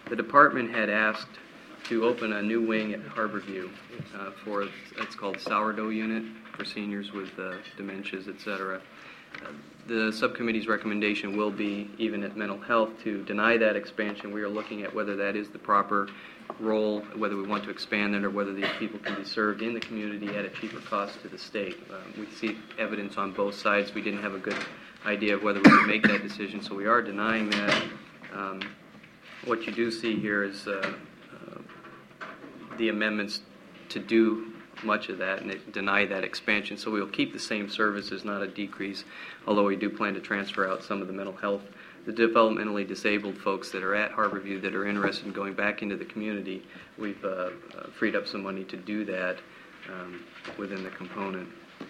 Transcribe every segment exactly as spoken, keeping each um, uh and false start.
the department had asked to open a new wing at Harborview uh, for, it's called sourdough unit for seniors with uh, dementias, et cetera. Uh, the subcommittee's recommendation will be, even at mental health, to deny that expansion. We are looking at whether that is the proper role, whether we want to expand it or whether these people can be served in the community at a cheaper cost to the state. Uh, we see evidence on both sides. We didn't have a good idea of whether we would make that decision, so we are denying that. Um, what you do see here is uh, uh, the amendments to do much of that and it deny that expansion. So we'll keep the same services, not a decrease, although we do plan to transfer out some of the mental health. The developmentally disabled folks that are at Harborview that are interested in going back into the community, we've uh, uh, freed up some money to do that um, within the component.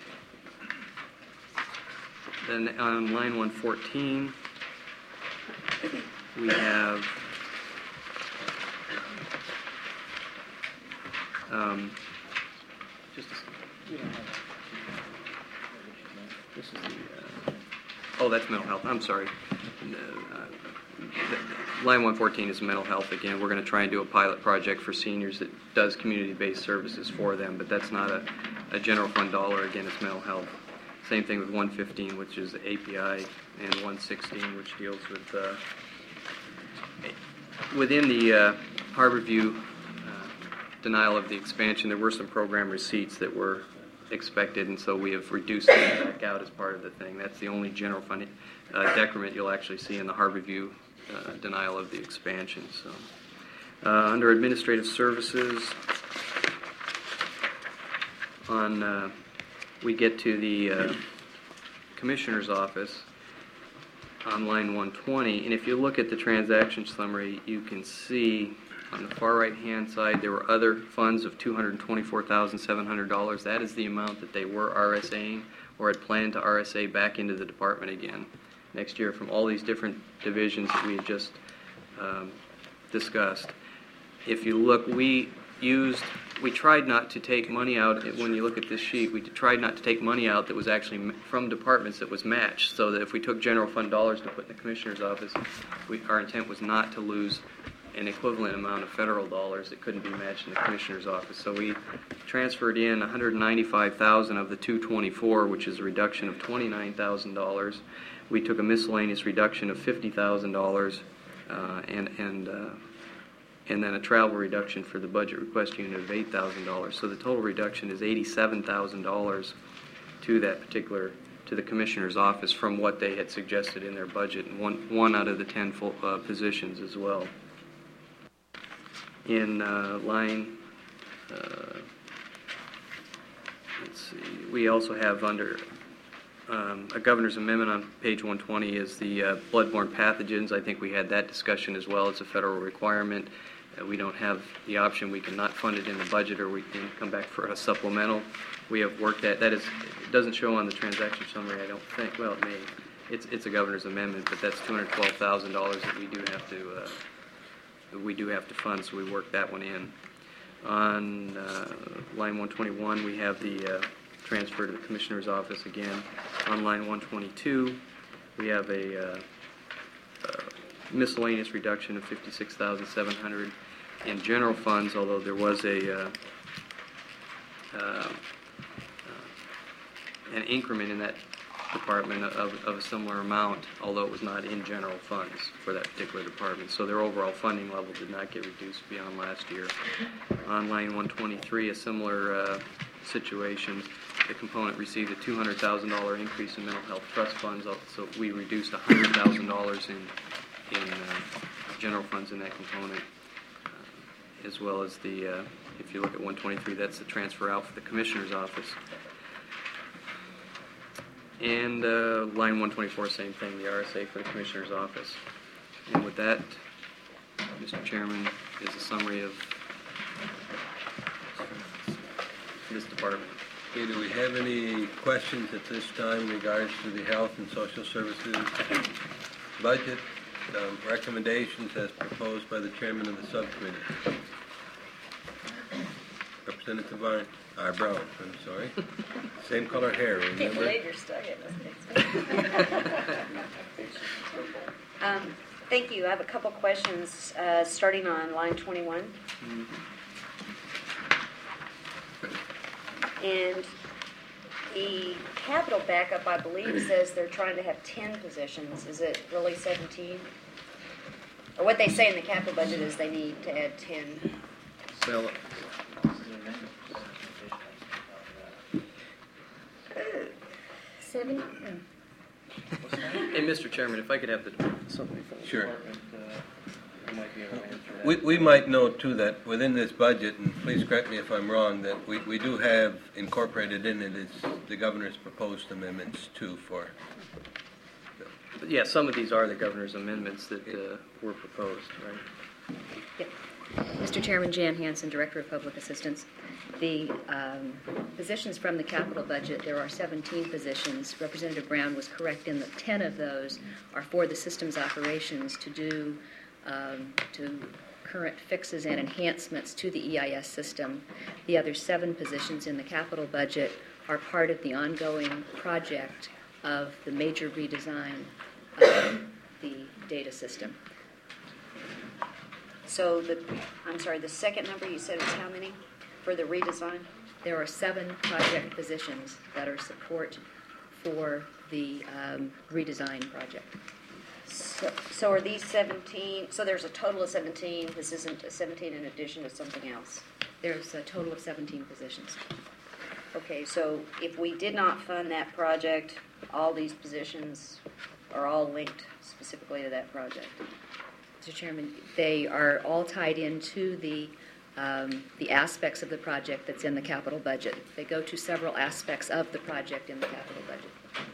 Then on line one fourteen, we have um, just a, you don't have this is the uh, oh, that's mental health. I'm sorry. Uh, the, line one fourteen is mental health again. We're going to try and do a pilot project for seniors that does community-based services for them, but that's not a, a general fund dollar. Again, it's mental health. Same thing with one fifteen, which is A P I, and one sixteen, which deals with uh, within the uh, Harborview uh, denial of the expansion. There were some program receipts that were expected, and so we have reduced that back out as part of the thing. That's the only general fund uh, decrement you'll actually see in the Harborview uh, denial of the expansion. So, uh, under administrative services, on uh, we get to the uh, Commissioner's office on line one twenty, and if you look at the transaction summary, you can see on the far right-hand side, there were other funds of two hundred twenty-four thousand seven hundred dollars. That is the amount that they were RSAing or had planned to R S A back into the department again next year from all these different divisions that we had just um, discussed. If you look, we used, we tried not to take money out, when you look at this sheet, we tried not to take money out that was actually from departments that was matched, so that if we took general fund dollars to put in the Commissioner's office, we, our intent was not to lose an equivalent amount of federal dollars that couldn't be matched in the Commissioner's office. So we transferred in one hundred ninety-five thousand dollars of the two hundred twenty-four thousand dollars, which is a reduction of twenty-nine thousand dollars. We took a miscellaneous reduction of fifty thousand dollars uh, and and uh, and then a travel reduction for the budget request unit of eight thousand dollars. So the total reduction is eighty-seven thousand dollars to that particular, to the Commissioner's office from what they had suggested in their budget, and one, one out of the ten full uh, positions as well. In uh, line, uh, let's see, we also have under um, a governor's amendment on page one twenty is the uh, bloodborne pathogens. I think we had that discussion as well as a federal requirement. Uh, we don't have the option. We cannot fund it in the budget, or we can come back for a supplemental. We have worked at that. Is it doesn't show on the transaction summary, I don't think. Well, it may. It's it's a governor's amendment, but that's two hundred twelve thousand dollars that we do have to. Uh, we do have to fund, so we work that one in. On uh, line one twenty-one, we have the uh, transfer to the Commissioner's office again. On line one twenty-two, we have a uh, uh, miscellaneous reduction of fifty-six thousand seven hundred dollars in general funds, although there was a uh, uh, uh, an increment in that department of, of a similar amount, although it was not in general funds for that particular department. So their overall funding level did not get reduced beyond last year. On line one twenty-three, a similar uh, situation. The component received a two hundred thousand dollars increase in mental health trust funds, so we reduced one hundred thousand dollars in, in uh, general funds in that component, uh, as well as the, uh, if you look at one twenty-three, that's the transfer out for the Commissioner's office. And uh, line one twenty-four, same thing, the R S A for the Commissioner's office. And with that, Mister Chairman, is a summary of this department. Okay, do we have any questions at this time in regards to the Health and Social Services budget um, recommendations as proposed by the Chairman of the Subcommittee? Representative Varn. Uh, Brown, I'm sorry. Same color hair, remember? I can't believe you're stuck in this thing. um, Thank you. I have a couple questions, uh, starting on line twenty-one. And the capital backup, I believe, says they're trying to have ten positions. Is it really seventeen? Or what they say in the capital budget is they need to add ten. Well, Seven? hey, Mister Chairman, if I could have the, somebody from the Sure. department, uh, who might be able to answer that. We, we might note too that within this budget, and please correct me if I'm wrong, that we, we do have incorporated in it is the governor's proposed amendments too for. But yeah, some of these are the governor's amendments that uh, were proposed, right? Yep. Mister Chairman, Jan Hansen, Director of Public Assistance. The um, positions from the capital budget, there are seventeen positions. Representative Brown was correct in that ten of those are for the systems operations to do um, to current fixes and enhancements to the E I S system. The other seven positions in the capital budget are part of the ongoing project of the major redesign of the data system. So the, I'm sorry, the second number you said was how many for the redesign? There are seven project positions that are support for the um, redesign project. So, so are these seventeen, so there's a total of seventeen, this isn't a seventeen in addition to something else? There's a total of seventeen positions. Okay, so if we did not fund that project, all these positions are all linked specifically to that project? Mister Chairman, they are all tied into the um, the aspects of the project that's in the capital budget. They go to several aspects of the project in the capital budget.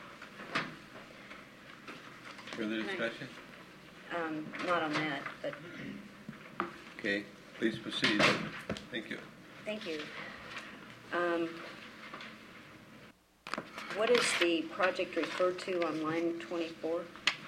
Further discussion? Um, not on that, but Okay, please proceed. Thank you. thank you. Um, what is the project referred to on line twenty-four?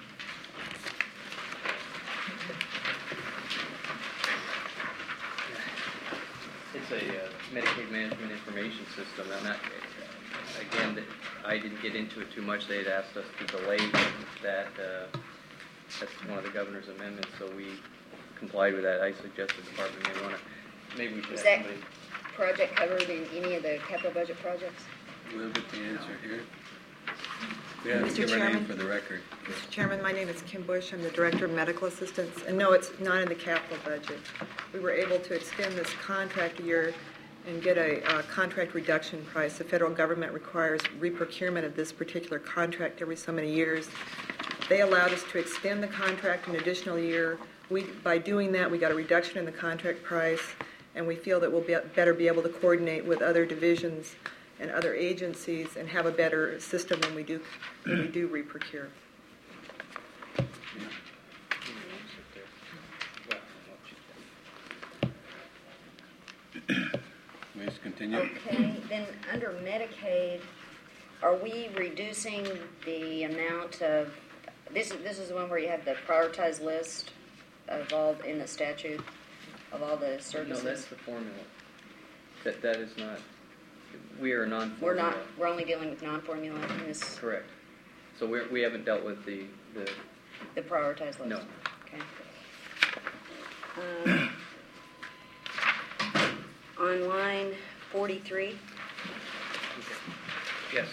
It's a uh, Medicaid management information system. And that, again, that I didn't get into it too much. They had asked us to delay that. Uh, that's one of the governor's amendments, so we complied with that. I suggest the department may want to, maybe we should Is have that somebody. project covered in any of the capital budget projects? We'll get the answer here. We have to Mister give our name Chairman? for the record. Mister Chairman, my name is Kim Bush. I'm the Director of Medical Assistance. And no, it's not in the capital budget. We were able to extend this contract year and get a uh, contract reduction price. The federal government requires reprocurement of this particular contract every so many years. They allowed us to extend the contract an additional year. We, by doing that, we got a reduction in the contract price, and we feel that we'll be, better be able to coordinate with other divisions and other agencies and have a better system when we do when we do reprocure. Please continue. Okay, then under Medicaid, are we reducing the amount of, this is, this is the one where you have the prioritized list of all, in the statute, of all the No, services? that's the formula. That That is not, we are We're non-formula. not, we're only dealing with non-formula in this, Correct. So we're, we haven't dealt with the, the the prioritized list? No. Okay. Um, on line forty-three, yes.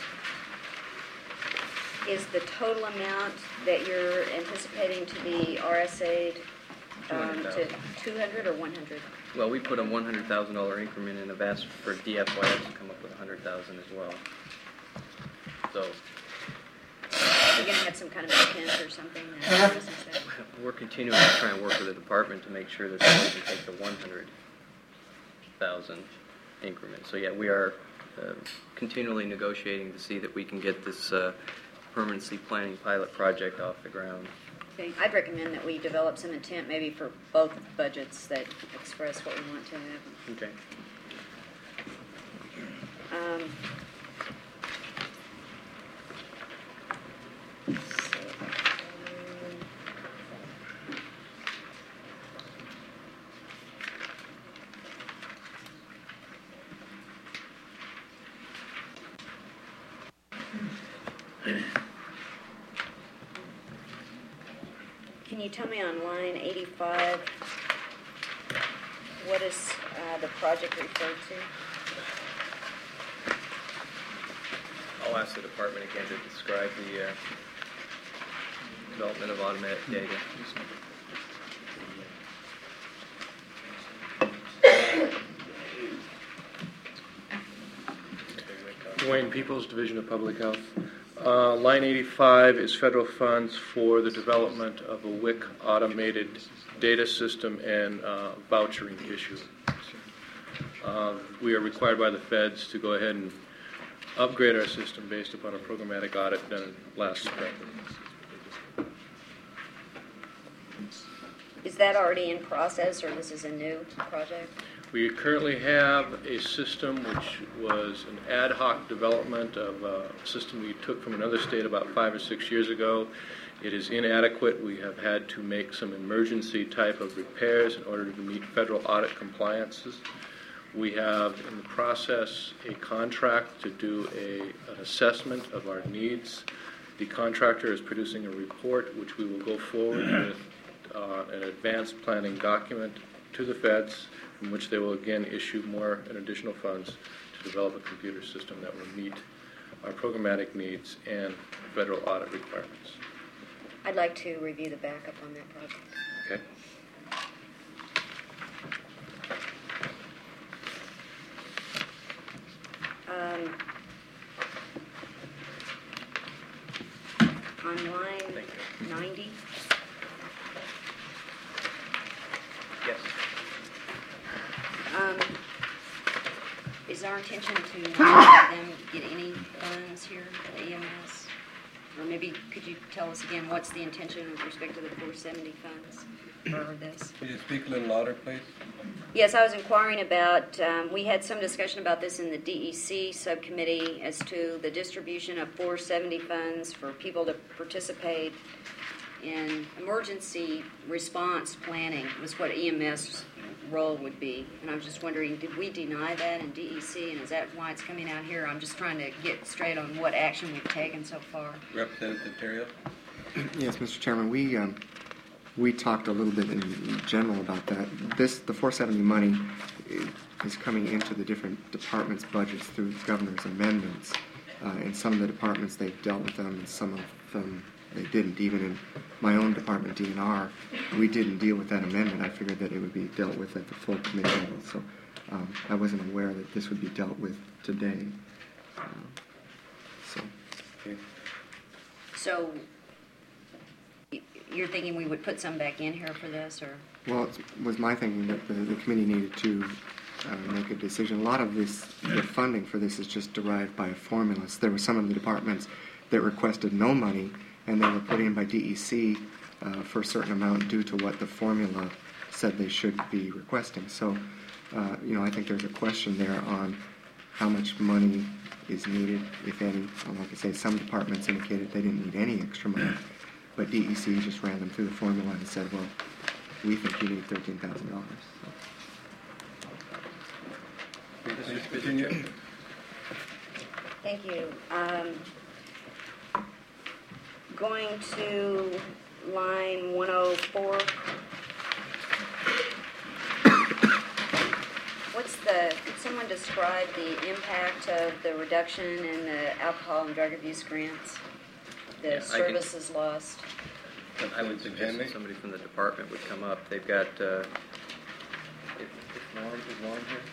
is the total amount that you're anticipating to be R S A'd um, to two hundred thousand. two hundred or one hundred? Well, we put a one hundred thousand dollar increment in. I've asked for D F Y S to come up with one hundred thousand as well. So You're going to have some kind of a tent or something? that goes inside? we're continuing to try and work with the department to make sure that they can take the one hundred thousand increment. So yeah, we are uh, continually negotiating to see that we can get this uh, permanency planning pilot project off the ground. Okay. I'd recommend that we develop some intent maybe for both budgets that express what we want to have. Okay. Um, so, um, Can you tell me on line eighty-five, what is uh, the project referred to? I'll ask the department again to describe the uh, development of automatic data. Dwayne Peoples, Division of Public Health. Uh, line eighty-five is federal funds for the development of a W I C automated data system and uh, vouchering issue. Uh, we are required by the feds to go ahead and upgrade our system based upon a programmatic audit done last spring. Is that already in process, or this is a new project? We currently have a system which was an ad hoc development of a system we took from another state about five or six years ago. It is inadequate. We have had to make some emergency type of repairs in order to meet federal audit compliances. We have in the process a contract to do a, an assessment of our needs. The contractor is producing a report which we will go forward with uh, an advanced planning document to the feds, in which they will again issue more and additional funds to develop a computer system that will meet our programmatic needs and federal audit requirements. I'd like to review the backup on that project. Okay. Um, on line ninety, Yes. um, is our intention to not have them get any funds here at the E M S? Or maybe could you tell us again what's the intention with respect to the four seventy funds for this? Could you speak a little louder, please? Yes, I was inquiring about, um, we had some discussion about this in the D E C subcommittee as to the distribution of four seventy funds for people to participate in emergency response planning was what E M S role would be. And I was just wondering, did we deny that in D E C, and is that why it's coming out here? I'm just trying to get straight on what action we've taken so far. Representative Terrio? Yes, Mister Chairman, we um, we talked a little bit in general about that. This the four seventy money is coming into the different departments' budgets through governor's amendments. Uh, in some of the departments, they've dealt with them, and some of them they didn't. Even in my own department, D N R, we didn't deal with that amendment. I figured that it would be dealt with at the full committee level. So um, I wasn't aware that this would be dealt with today. Uh, so. Okay. So y- you're thinking we would put some back in here for this, or? Well, it was my thinking that the, the committee needed to uh, make a decision. A lot of this, the funding for this is just derived by a formula. So there were some of the departments that requested no money, and they were put in by D E C uh, for a certain amount due to what the formula said they should be requesting. So, uh, you know, I think there's a question there on how much money is needed, if any. And like I say, some departments indicated they didn't need any extra money, but D E C just ran them through the formula and said, well, we think you need thirteen thousand dollars. So. Please continue. Thank you. Um, going to line one oh four. What's the, could someone describe the impact of the reduction in the alcohol and drug abuse grants? The Yeah, I can- services lost? I would suggest that somebody from the department would come up. They've got, uh, if, if Lauren, is Lauren here?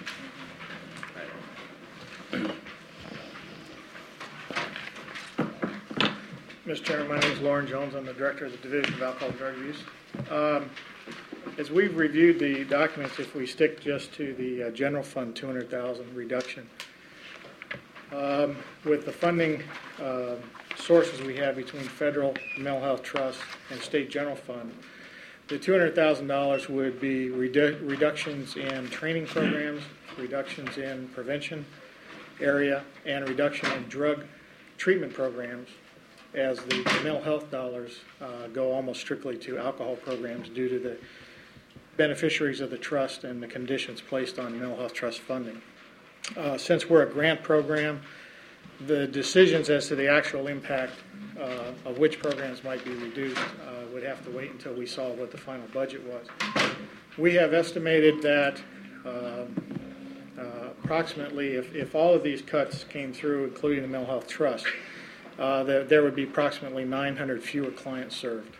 Mister Chairman, my name is Lauren Jones. I'm the Director of the Division of Alcohol and Drug Abuse. Um, as we've reviewed the documents, if we stick just to the uh, general fund two hundred thousand dollars reduction, um, with the funding uh, sources we have between federal mental health trust and state general fund, the two hundred thousand dollars would be redu- reductions in training programs, reductions in prevention area, and reduction in drug treatment programs, as the mental health dollars uh, go almost strictly to alcohol programs due to the beneficiaries of the trust and the conditions placed on mental health trust funding. Uh, since we're a grant program, the decisions as to the actual impact uh, of which programs might be reduced uh, would would have to wait until we saw what the final budget was. We have estimated that uh, uh, approximately, if, if all of these cuts came through, including the Mental Health Trust, uh, that there would be approximately nine hundred fewer clients served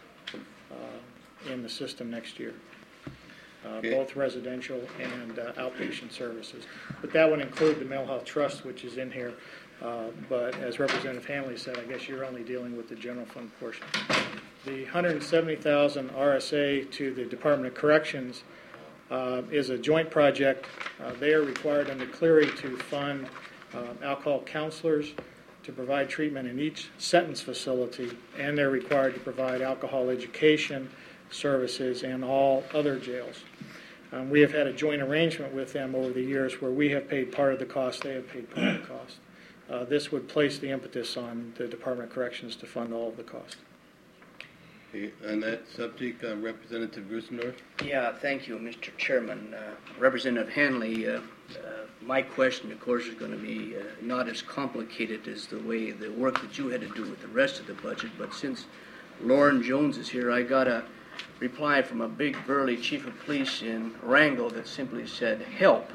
uh, in the system next year. Uh, Okay. Both residential and uh, outpatient services. But that would include the Mental Health Trust, which is in here. Uh, but as Representative Hanley said, I guess you're only dealing with the general fund portion. The one hundred seventy thousand R S A to the Department of Corrections uh, is a joint project. Uh, they are required under Cleary to fund uh, alcohol counselors to provide treatment in each sentence facility, and they're required to provide alcohol education services in all other jails. Um, we have had a joint arrangement with them over the years where we have paid part of the cost, they have paid part of the cost. Uh, this would place the impetus on the Department of Corrections to fund all of the cost. Okay, on that subject, uh, Representative Rusendorf? Yeah, thank you, Mister Chairman. Uh, Representative Hanley, uh, uh, my question, of course, is going to be uh, not as complicated as the way the work that you had to do with the rest of the budget, but since Lauren Jones is here, I got a reply from a big burly chief of police in Wrangell that simply said, help.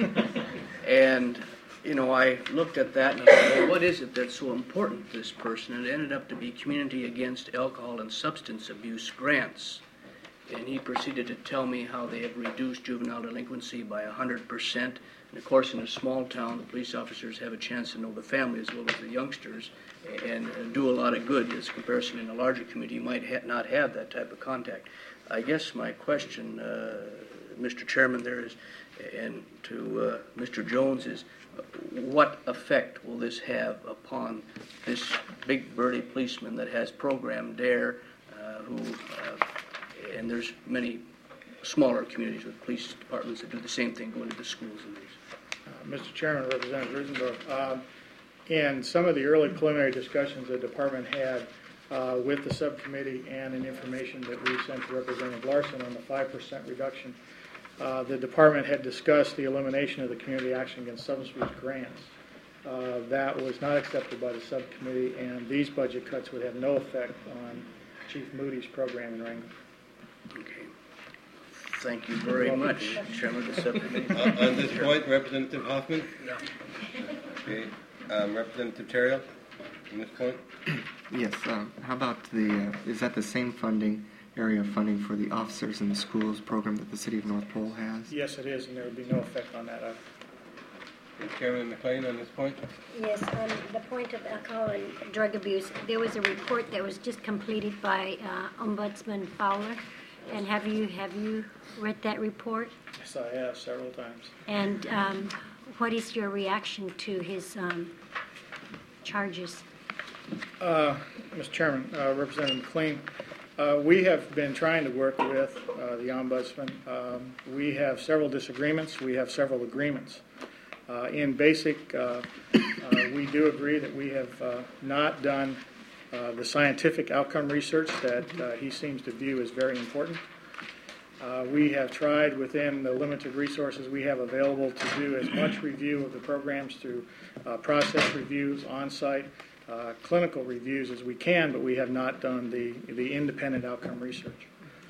And, you know, I looked at that and I thought, well, what is it that's so important to this person? And it ended up to be Community Against Alcohol and Substance Abuse grants. And he proceeded to tell me how they have reduced juvenile delinquency by one hundred percent. And of course, in a small town, the police officers have a chance to know the family as well as the youngsters and uh, do a lot of good as comparison in a larger community. You might ha- not have that type of contact. I guess my question, uh, Mister Chairman, there is, and to uh, Mister Jones is, uh, what effect will this have upon this big burly policeman that has programmed DARE, uh, who, uh, and there's many smaller communities with police departments that do the same thing, going to the schools and these. Uh, Mister Chairman, Representative Rusendorf, um, in some of the early preliminary discussions the department had uh, with the subcommittee and in information that we sent to Representative Larson on the five percent reduction, uh, the department had discussed the elimination of the Community Action Against Substance Abuse grants. Uh, that was not accepted by the subcommittee, and these budget cuts would have no effect on Chief Moody's program in Wrangell. Okay. Thank you very much, Chairman of the subcommittee. Uh, on this point, Representative Hoffman? No. Okay, um, Representative Terrell, on this point? Yes, um, how about the, uh, is that the same funding, area of funding for the officers in the schools program that the City of North Pole has? Yes, it is, and there would be no effect on that. Uh, Okay, Chairman McLean, on this point? Yes, on the point of alcohol and drug abuse, there was a report that was just completed by uh, Ombudsman Fowler. And have you have you read that report? yes, I have several times. And um, what is your reaction to his um, charges? Uh, Mister Chairman, uh, Representative McLean, uh, we have been trying to work with uh, the Ombudsman. Um, we have several disagreements. We have several agreements. Uh, in basic, uh, uh, we do agree that we have uh, not done uh, the scientific outcome research that uh, he seems to view as very important. Uh, we have tried within the limited resources we have available to do as much review of the programs through uh, process reviews, on-site, uh, clinical reviews as we can, but we have not done the, the independent outcome research.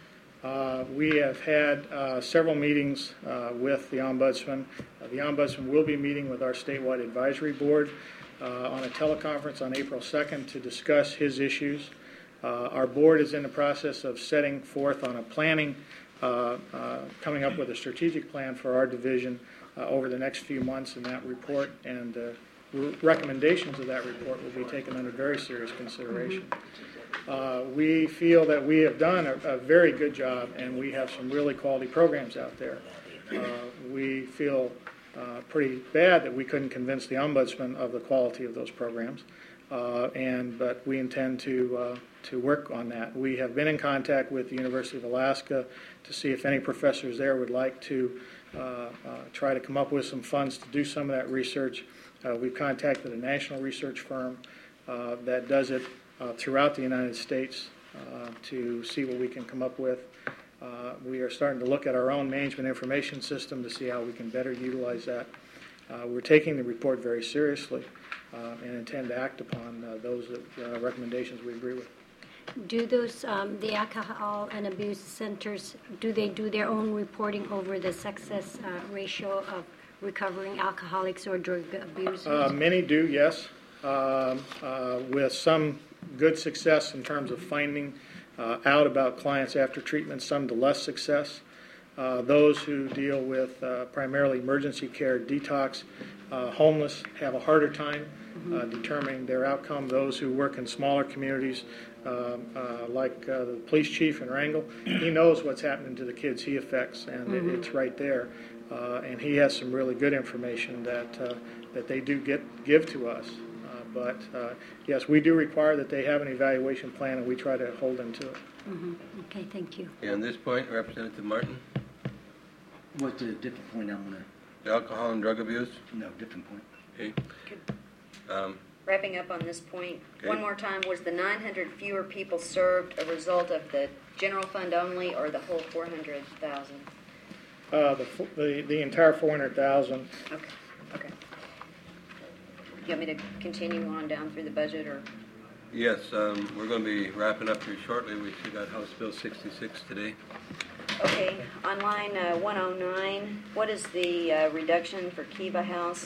Uh, we have had uh, several meetings uh, with the Ombudsman. Uh, the Ombudsman will be meeting with our statewide advisory board uh, on a teleconference on April second to discuss his issues. Uh, our board is in the process of setting forth on a planning, uh, uh, coming up with a strategic plan for our division uh, over the next few months, and that report and uh, re- recommendations of that report will be taken under very serious consideration. Uh, we feel that we have done a, a very good job, and we have some really quality programs out there. Uh, we feel uh, pretty bad that we couldn't convince the Ombudsman of the quality of those programs, uh, and but we intend to uh, to work on that. We have been in contact with the University of Alaska to see if any professors there would like to uh, uh, try to come up with some funds to do some of that research. Uh, we've contacted a national research firm uh, that does it Uh, throughout the United States uh, to see what we can come up with. Uh, we are starting to look at our own management information system to see how we can better utilize that. Uh, we're taking the report very seriously uh, and intend to act upon uh, those uh, recommendations we agree with. Do those, um, the alcohol and abuse centers, do they do their own reporting over the success uh, ratio of recovering alcoholics or drug abusers? Uh, Many do, yes, um, uh, with some good success in terms of finding uh, out about clients after treatment, some to less success. Uh, Those who deal with uh, primarily emergency care, detox, uh, homeless have a harder time uh, determining their outcome. Those who work in smaller communities, um, uh, like uh, the police chief in Wrangell, he knows what's happening to the kids he affects, and it- it's right there. Uh, and he has some really good information that uh, that they do get give to us. Uh, but uh, yes, we do require that they have an evaluation plan, and we try to hold them to it. Mhm. Okay, thank you. And on this point, Representative Martin, What's a different point on the, the alcohol and drug abuse? no, different point. Okay. Um, Wrapping up on this point, Okay. one more time, was the nine hundred fewer people served a result of the general fund only or the whole four hundred thousand? Uh, the, f- the the entire four hundred thousand. Okay, okay. You want me to continue on down through the budget, or? Yes, um, we're going to be wrapping up here shortly. We still got House Bill sixty-six today. Okay, on line uh, one oh nine, what is the uh, reduction for Kiva House?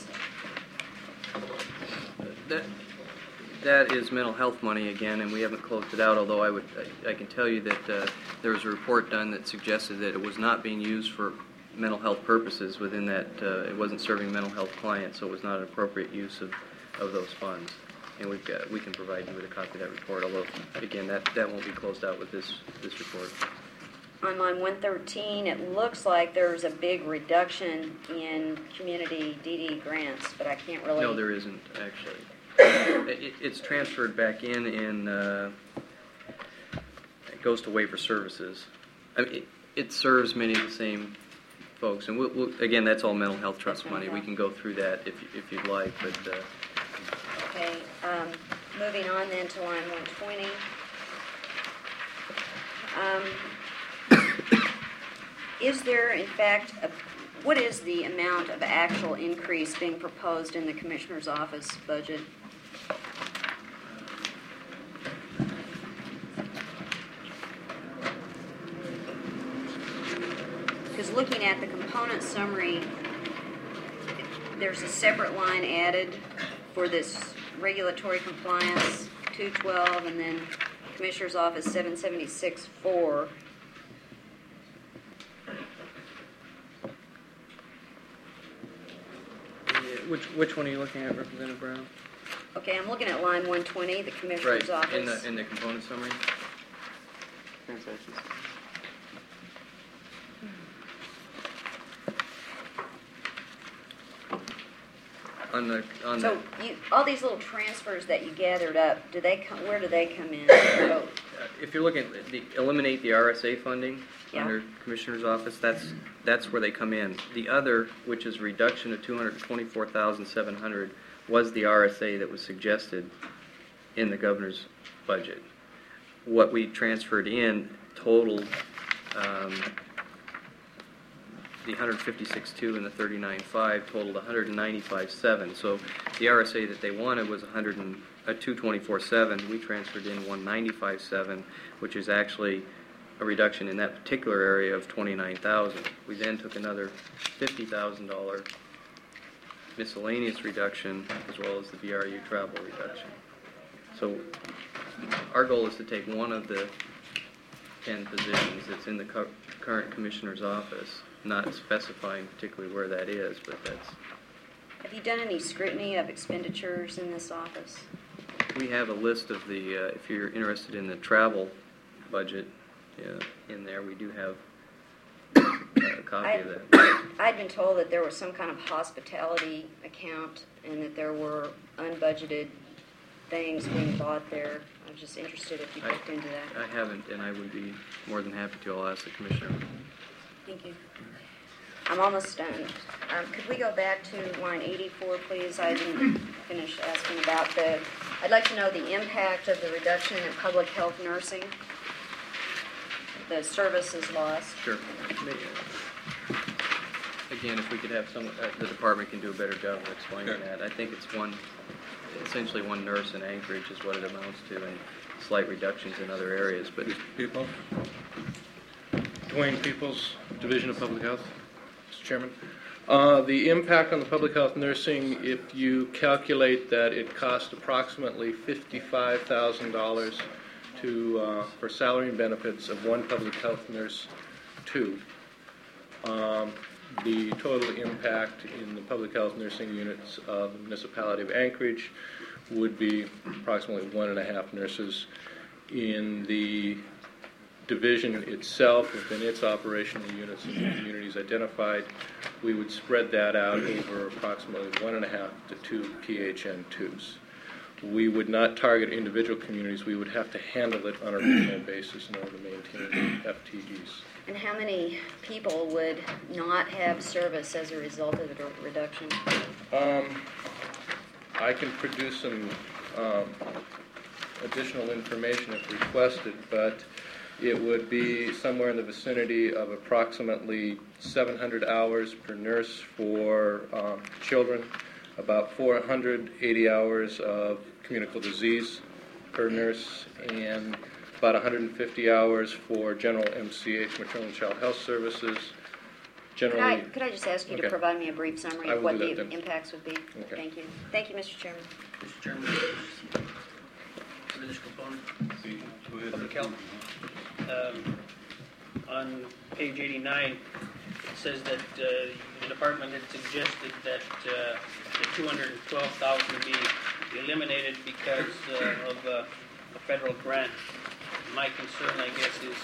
That, that is mental health money again, and we haven't closed it out, although I would, I, I can tell you that uh, there was a report done that suggested that it was not being used for mental health purposes within that, uh, it wasn't serving mental health clients, so it was not an appropriate use of, of those funds. And we've got, we can provide you with a copy of that report, although, again, that, that won't be closed out with this, this report. On line one thirteen, it looks like there's a big reduction in community D D grants, but I can't really... No, there isn't, actually. It, it's transferred back in, in, uh, it goes to waiver services. I mean, it, it serves many of the same folks, and we'll, we'll, again, that's all mental health trust That's money. mental We can go through that if, if you'd like, but, uh, Okay, um, moving on then to line one twenty. Um, is there, in fact, a, what is the amount of actual increase being proposed in the Commissioner's Office budget? Because looking at the component summary, there's a separate line added for this regulatory compliance, two twelve, and then Commissioner's Office, seven seventy-six four. which, which one are you looking at, Representative Brown? Okay, I'm looking at line one twenty, the Commissioner's Right, Office. in the, in the component summary? Transactions. On the, on So the, you, all these little transfers that you gathered up, do they come, where do they come in? Oh, if you're looking at the, eliminate the R S A funding Yeah. under Commissioner's Office, that's, that's where they come in. The other, which is reduction of two hundred twenty-four thousand seven hundred, was the R S A that was suggested in the governor's budget. What we transferred in totaled, um, the one hundred fifty-six point two and the thirty-nine point five totaled one hundred ninety-five point seven. So the R S A that they wanted was one hundred and, uh, two hundred twenty-four point seven. We transferred in one hundred ninety-five point seven, which is actually a reduction in that particular area of twenty-nine thousand. We then took another fifty thousand dollars miscellaneous reduction as well as the V R U travel reduction. So our goal is to take one of the ten positions that's in the cu- current Commissioner's Office, not specifying particularly where that is, but that's... have you done any scrutiny of expenditures in this office? We have a list of the, uh, if you're interested in the travel budget uh, in there, we do have a copy I, of that. I'd been told that there was some kind of hospitality account and that there were unbudgeted things being bought there. I was just interested if you I- looked into that. I haven't, and I would be more than happy to. I'll ask the Commissioner. Thank you. I'm almost done. Um, could we go back to line eighty-four, please? I didn't finish asking about the, I'd like to know the impact of the reduction in public health nursing, the services lost. Sure. Again, if we could have some, uh, the department can do a better job of explaining Sure. that. I think it's one, essentially one nurse in Anchorage is what it amounts to, and slight reductions in other areas, but People? Dwayne Peoples, Division of Public Health. Mister Chairman. Uh, the impact on the public health nursing, if you calculate that it cost approximately fifty-five thousand dollars to uh, for salary and benefits of one public health nurse, two. Um, the total impact in the public health nursing units of the municipality of Anchorage would be approximately one and a half nurses. In the division itself, within its operational units and the communities identified, we would spread that out over approximately one and a half to two P H N twos. We would not target individual communities. We would have to handle it on a regional basis in order to maintain F T Es. And how many people would not have service as a result of the reduction? Um, I can produce some um, additional information if requested, but it would be somewhere in the vicinity of approximately seven hundred hours per nurse for um, children, about four hundred eighty hours of communicable disease per nurse, and about one hundred fifty hours for general M C H, maternal and child health services. Could Generally, I, could I just ask you Okay. to provide me a brief summary I of will what do the that then. impacts would be? Okay. Thank you. Thank you, Mister Chairman. Mister Chairman, for this component, public health. Um, on page eighty-nine, it says that uh, the department had suggested that uh, the two hundred twelve thousand dollars be eliminated because uh, of uh, a federal grant. My concern, I guess, is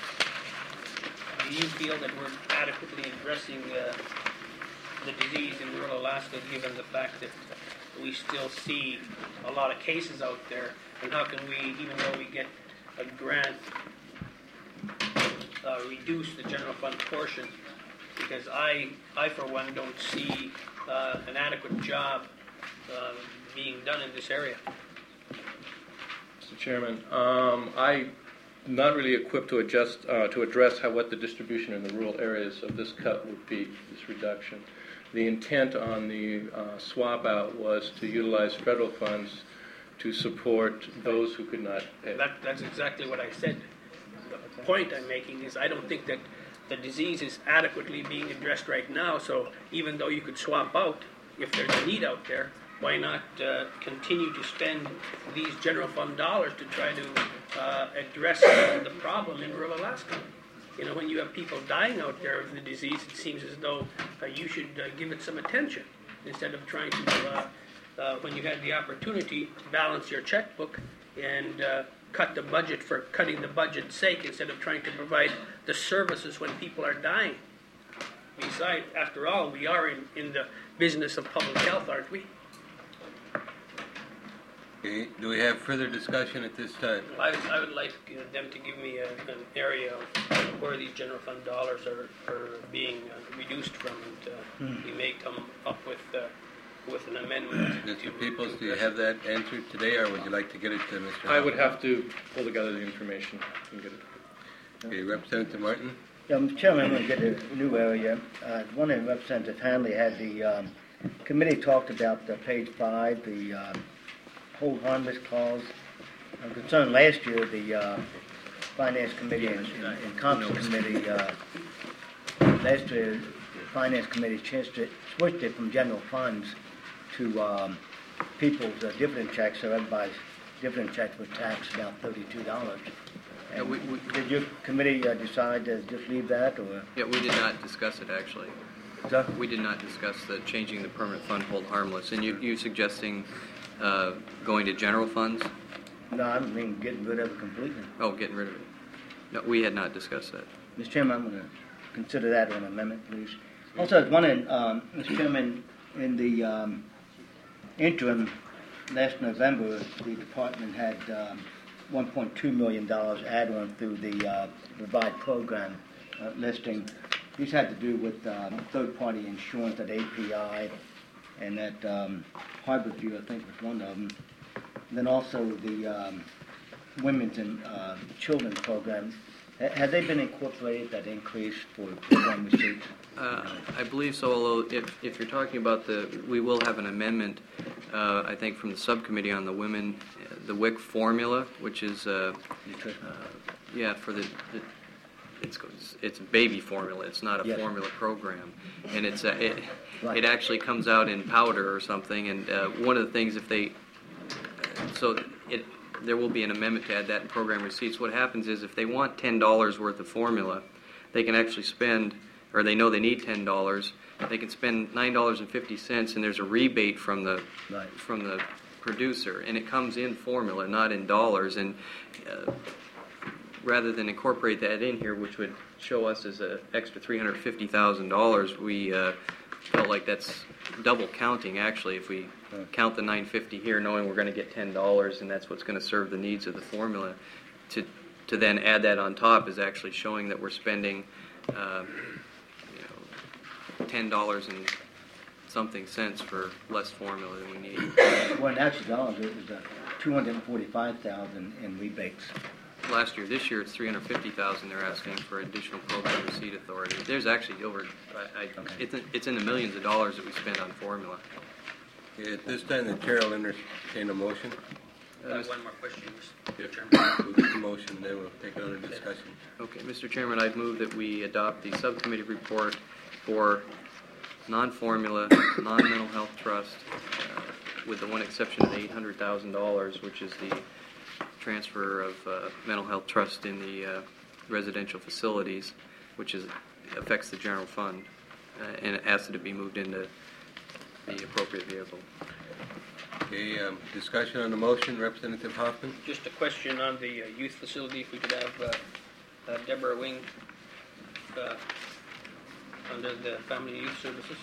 do you feel that we're adequately addressing uh, the disease in rural Alaska, given the fact that we still see a lot of cases out there? And how can we, even though we get a grant, uh, reduce the general fund portion? Because I, I for one, don't see uh, an adequate job uh, being done in this area. Mister Chairman, um, I'm not really equipped to adjust uh, to address how what the distribution in the rural areas of this cut would be, this reduction. The intent on the uh, swap out was to utilize federal funds to support those who could not pay. That, that's exactly what I said. The point I'm making is I don't think that the disease is adequately being addressed right now, so even though you could swap out, if there's a need out there, why not uh, continue to spend these general fund dollars to try to uh, address uh, the problem in rural Alaska? You know, when you have people dying out there of the disease, it seems as though uh, you should uh, give it some attention instead of trying to, uh, uh, when you had the opportunity, balance your checkbook and uh, cut the budget for cutting the budget's sake instead of trying to provide the services when people are dying. Besides, after all, we are in, in the business of public health, aren't we? Okay. Do we have further discussion at this time? I, I would like uh, them to give me a, an area of where these general fund dollars are, are being uh, reduced from, and uh, we may come up with uh, with an amendment. Mister Peoples, do you have that answered today, or would you like to get it to Mister I would have to pull together the information and get it. Okay, Representative Martin? Yeah, Mister Chairman, I'm going to get a new area. Uh, one of Representative Hanley had the um, committee talked about the page five, the um, hold harmless clause. I'm concerned last year the uh, Finance Committee and, and, and Conference Committee, uh, last year the Finance Committee changed it, switched it from general funds to um, people's uh, dividend checks, so everybody's dividend checks were taxed about thirty-two dollars. Yeah, we, we, Did your committee uh, decide to just leave that, or? yeah, we did not discuss it, actually. So, We did not discuss the changing the permanent fund hold harmless. And you, you suggesting uh, going to general funds? no, I mean getting rid of it completely. Oh, getting rid of it. No, we had not discussed that. Mister Chairman, I'm going to consider that an amendment, please. Also, I was wondering, um, Mister Chairman, in the um, interim last November, the department had um, one point two million dollars add-on through the uh, Provide program uh, listing. These had to do with um, third-party insurance at A P I and at um, Harborview, I think was one of them. And then also the um, Women's and uh, Children's program. Ha- Have they been incorporated, that increase for program receipts? Uh, I believe so, although if, if you're talking about the, we will have an amendment, uh, I think, from the subcommittee on the women, uh, the W I C formula, which is, uh, uh, yeah, for the, the it's it's a baby formula. It's not a Yes. formula program, and it's a, it Right. it actually comes out in powder or something. And uh, one of the things, if they, so it there will be an amendment to add that in program receipts. What happens is if they want ten dollars worth of formula, they can actually spend, or they know they need ten dollars, they can spend nine dollars and fifty cents, and there's a rebate from the Right. from the producer, and it comes in formula, not in dollars. And uh, rather than incorporate that in here, which would show us as an extra three hundred fifty thousand dollars, we uh, felt like that's double counting, actually, if we count the nine hundred fifty here, knowing we're going to get ten dollars, and that's what's going to serve the needs of the formula. To to then add that on top is actually showing that we're spending uh, you know, ten dollars and something cents for less formula than we need. Well, in actual dollars, it was uh, two hundred forty-five thousand in rebates. Last year, this year it's three hundred fifty thousand. They're asking for additional program receipt authority. There's actually over, I, I, Okay. it's in, it's in the millions of dollars that we spend on formula. Okay, at this time, the chair will entertain a motion. I have one more question, Mister Chairman. We'll get the motion, then we'll take it under discussion. Okay, Mister Chairman, I'd move that we adopt the subcommittee report for non-formula, non-mental health trust, uh, with the one exception of the eight hundred thousand dollars, which is the transfer of uh, mental health trust in the uh, residential facilities, which is affects the general fund, uh, and it asks it to be moved into the appropriate vehicle. Okay, um, discussion on the motion, Representative Hoffman. Just a question on the uh, youth facility, if we could have uh, uh, Deborah Wing uh, under the Family and Youth Services,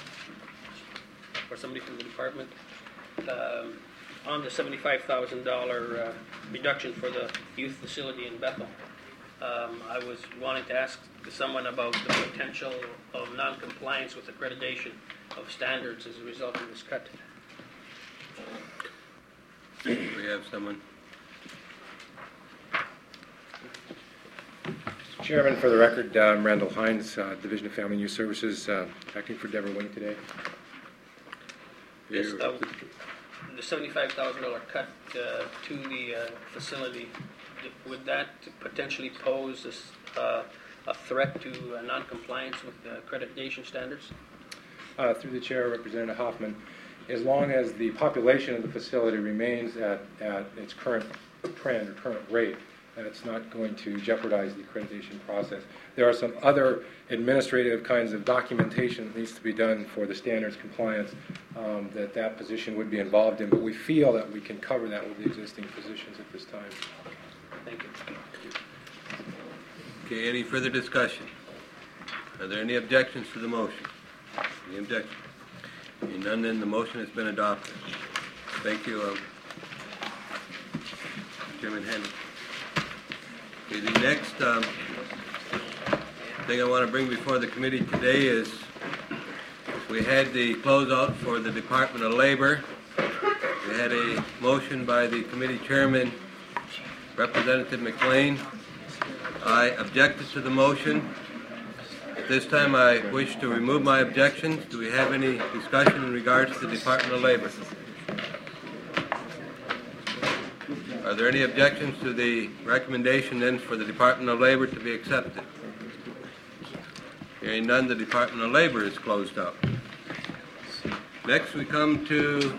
or somebody from the department, um, on the seventy-five thousand dollars uh, reduction for the youth facility in Bethel. Um, I was wanting to ask someone about the potential of non-compliance with accreditation of standards as a result of this cut. We have someone. Chairman, for the record, I'm Randall Hines, uh, Division of Family and Youth Services, uh, acting for Deborah Wing today. Yes, uh, the seventy-five thousand dollars cut uh, to the uh, facility, would that potentially pose a, s- uh, a threat to uh, non-compliance with uh, accreditation standards? Uh, through the chair, Representative Hoffman, as long as the population of the facility remains at, at its current trend or current rate, that's not going to jeopardize the accreditation process. There are some other administrative kinds of documentation that needs to be done for the standards compliance um, that that position would be involved in, but we feel that we can cover that with the existing positions at this time. Thank you. Okay, any further discussion? Are there any objections to the motion? Any objections? Seeing none, then the motion has been adopted. Thank you, um, Chairman Henry. Okay, the next um, thing I want to bring before the committee today is we had the closeout for the Department of Labor. We had a motion by the committee chairman, Representative McLean. I objected to the motion. At this time, I wish to remove my objections. Do we have any discussion in regards to the Department of Labor? Are there any objections to the recommendation then for the Department of Labor to be accepted? Hearing none, the Department of Labor is closed up. Next, we come to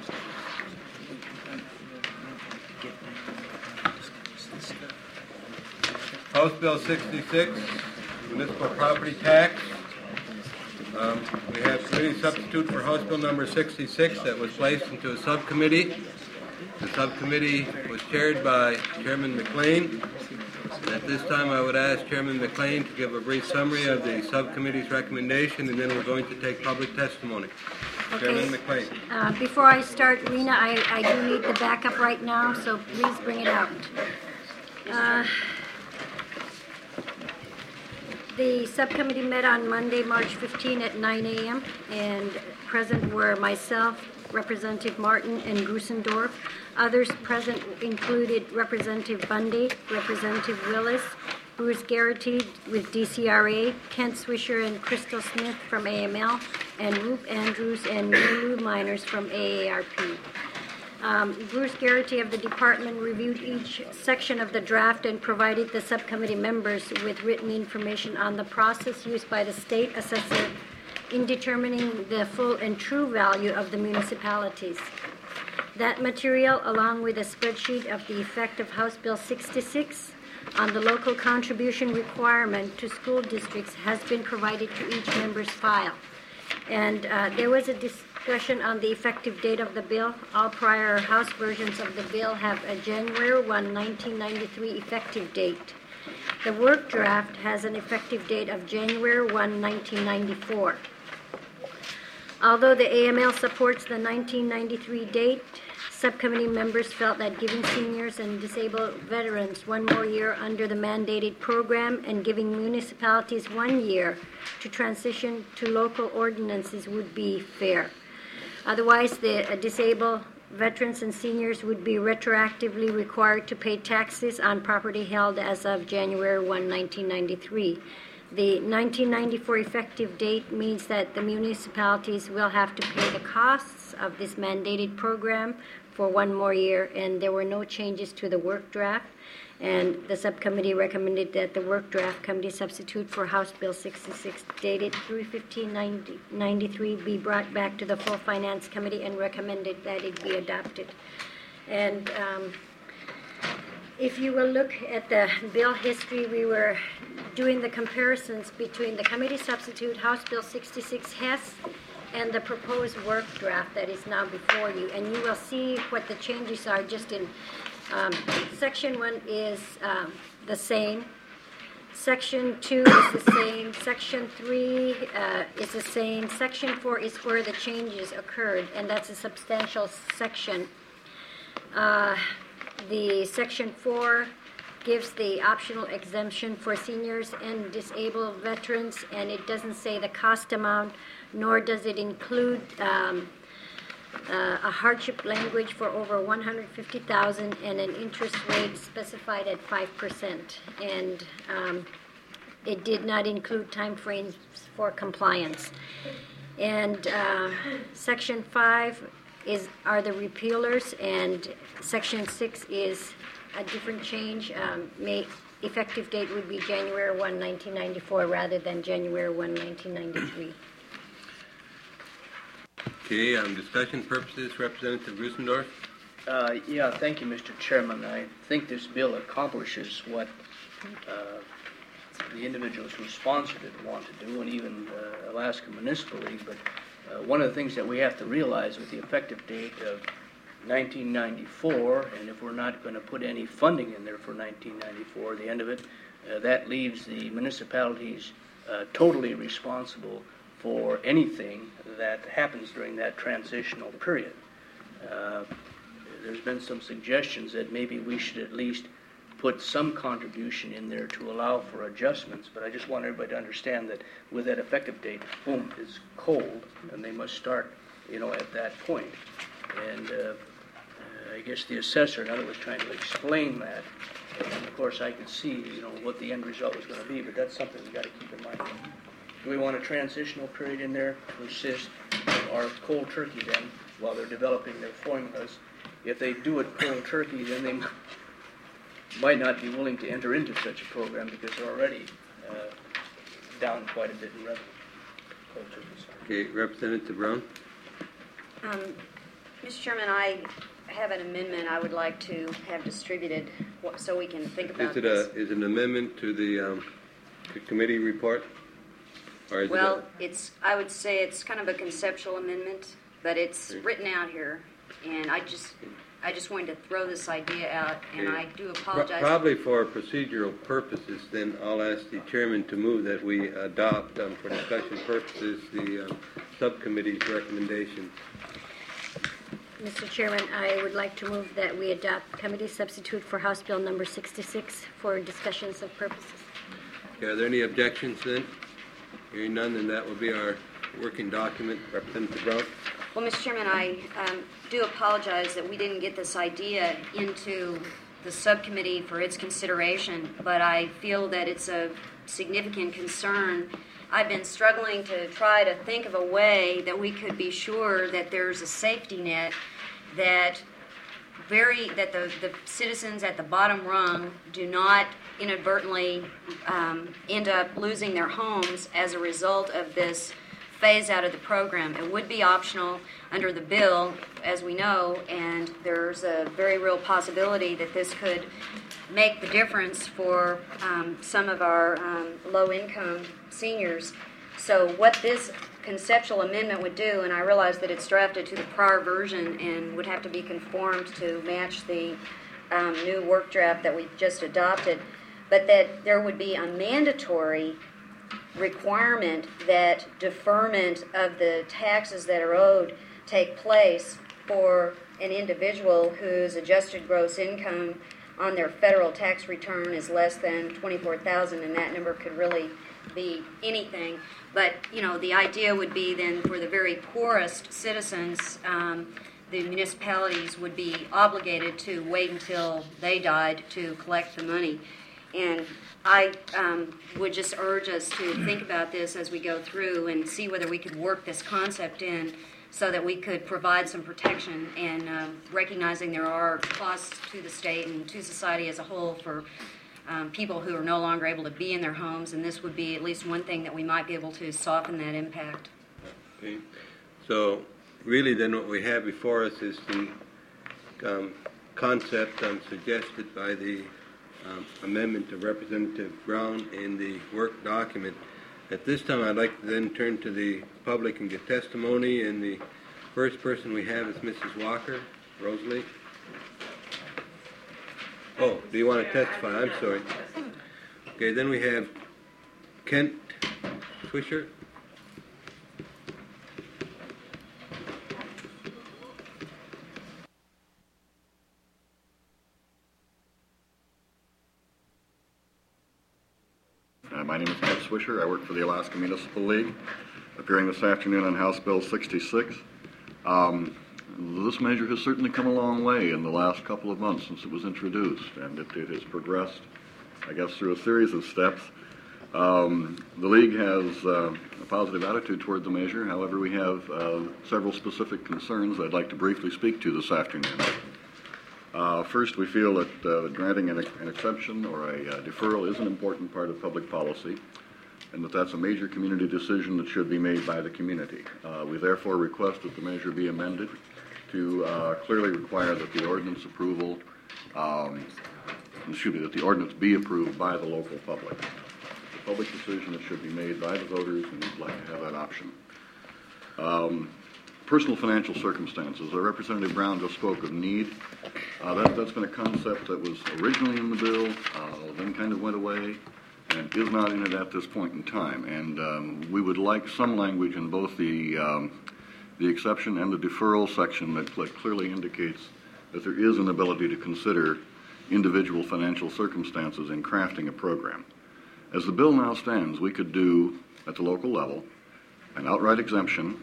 House Bill sixty-six, Municipal Property Tax. Um, we have committee substitute for House Bill number sixty-six that was placed into a subcommittee. The subcommittee was chaired by Chairman McLean. And at this time, I would ask Chairman McLean to give a brief summary of the subcommittee's recommendation, and then we're going to take public testimony. Okay. Chairman McLean. Uh, Before I start, Rena, I, I do need the backup right now, so please bring it out. Uh, The subcommittee met on Monday, March fifteenth at nine a.m. and present were myself, Representative Martin, and Grusendorf. Others present included Representative Bundy, Representative Willis, Bruce Garrity with D C R A, Kent Swisher and Crystal Smith from A M L, and Ruth Andrews and Lulu Miners from A A R P. Um, Bruce Garrity of the department reviewed each section of the draft and provided the subcommittee members with written information on the process used by the state assessor in determining the full and true value of the municipalities. That material, along with a spreadsheet of the effect of House Bill sixty-six on the local contribution requirement to school districts, has been provided to each member's file. And uh, there was a discussion on the effective date of the bill. All prior House versions of the bill have a January first, nineteen ninety-three effective date. The work draft has an effective date of January first, nineteen ninety-four. Although the A M L supports the nineteen ninety-three date, subcommittee members felt that giving seniors and disabled veterans one more year under the mandated program and giving municipalities one year to transition to local ordinances would be fair. Otherwise, the uh, disabled veterans and seniors would be retroactively required to pay taxes on property held as of January first, nineteen ninety-three. The nineteen ninety-four effective date means that the municipalities will have to pay the costs of this mandated program for one more year, and there were no changes to the work draft. And the subcommittee recommended that the work draft committee substitute for House Bill sixty-six dated three fifteen ninety-three be brought back to the full Finance Committee and recommended that it be adopted. And um, if you will look at the bill history, we were doing the comparisons between the committee substitute House Bill sixty-six Hess and the proposed work draft that is now before you. And you will see what the changes are just in um, section one is um, the same. Section two is the same. Section three uh, is the same. Section four is where the changes occurred, and that's a substantial section. Uh, The section four gives the optional exemption for seniors and disabled veterans, and it doesn't say the cost amount, nor does it include um, uh, a hardship language for over one hundred fifty thousand dollars and an interest rate specified at five percent. And um, it did not include timeframes for compliance. And uh, section five is are the repealers, and section six is a different change. Um, may, effective date would be January first, nineteen ninety-four rather than January first, nineteen ninety-three. Okay, um, discussion purposes, Representative Grusendorf. Uh, yeah, thank you, Mister Chairman. I think this bill accomplishes what uh, the individuals who sponsored it want to do, and even uh, Alaska Municipal League. But uh, one of the things that we have to realize with the effective date of nineteen ninety-four, and if we're not going to put any funding in there for nineteen ninety-four, the end of it, uh, that leaves the municipalities uh, totally responsible for anything that happens during that transitional period. Uh, there's been some suggestions that maybe we should at least put some contribution in there to allow for adjustments, but I just want everybody to understand that with that effective date, boom, it's cold, and they must start, you know, at that point. And uh, I guess the assessor, in other words, trying to explain that, and of course I could see, you know, what the end result was going to be, but that's something we got to keep in mind. Do we want a transitional period in there to assist our cold turkey then, while they're developing their formulas? If they do it cold turkey, then they might not be willing to enter into such a program because they're already uh, down quite a bit in revenue. Cold turkey, sorry. Okay, Representative Brown. Um, Mister Chairman, I have an amendment I would like to have distributed so we can think about Is it this. a is it an amendment to the um, to committee report? Or is Well, it a, it's, I would say it's kind of a conceptual amendment, but it's written out here, and I just, I just wanted to throw this idea out, and Okay. I do Pro- apologize. Probably for procedural purposes, then I'll ask the chairman to move that we adopt, um, for discussion purposes, the um, subcommittee's recommendation. Mister Chairman, I would like to move that we adopt committee substitute for House Bill number sixty-six for discussions of purposes. Okay, are there any objections then? Hearing none, then that will be our working document. Representative Brown. Well, Mister Chairman, I um, do apologize that we didn't get this idea into the subcommittee for its consideration, but I feel that it's a significant concern. I've been struggling to try to think of a way that we could be sure that there's a safety net that very that the, the citizens at the bottom rung do not inadvertently um, end up losing their homes as a result of this phase out of the program. It would be optional under the bill, as we know, and there's a very real possibility that this could make the difference for um, some of our um, low-income seniors. So what this conceptual amendment would do, and I realize that it's drafted to the prior version and would have to be conformed to match the um, new work draft that we've just adopted, but that there would be a mandatory requirement that deferment of the taxes that are owed take place for an individual whose adjusted gross income on their federal tax return is less than twenty-four thousand dollars, and that number could really be anything. But, you know, the idea would be then for the very poorest citizens, um, the municipalities would be obligated to wait until they died to collect the money. And I um, would just urge us to think about this as we go through and see whether we could work this concept in so that we could provide some protection, and um, recognizing there are costs to the state and to society as a whole for um, people who are no longer able to be in their homes, and this would be at least one thing that we might be able to soften that impact. Okay. So really then what we have before us is the um, concept um, suggested by the um, amendment of Representative Brown in the work document. At this time, I'd like to then turn to the public and get testimony, and the first person we have is Missus Walker. Rosalie? Oh, do you want to testify? I'm sorry. Okay, then we have Kent Swisher. Uh, my name is Kent Swisher. I work for the Alaska Municipal League, appearing this afternoon on House Bill sixty-six. Um, this measure has certainly come a long way in the last couple of months since it was introduced, and it, it has progressed, I guess, through a series of steps. Um, the League has uh, a positive attitude toward the measure. However, we have uh, several specific concerns I'd like to briefly speak to this afternoon. Uh, first, we feel that uh, granting an, an exception or a uh, deferral is an important part of public policy, and that that's a major community decision that should be made by the community. Uh, we therefore request that the measure be amended to uh, clearly require that the ordinance approval, um, excuse me, that the ordinance be approved by the local public. It's a public decision that should be made by the voters, and we'd like to have that option. Um, Personal financial circumstances. Uh, Representative Brown just spoke of need. Uh, that, that's been a concept that was originally in the bill, uh, then kind of went away, and is not in it at this point in time. And um, we would like some language in both the um, the exception and the deferral section that, that clearly indicates that there is an ability to consider individual financial circumstances in crafting a program. As the bill now stands, we could do, at the local level, an outright exemption,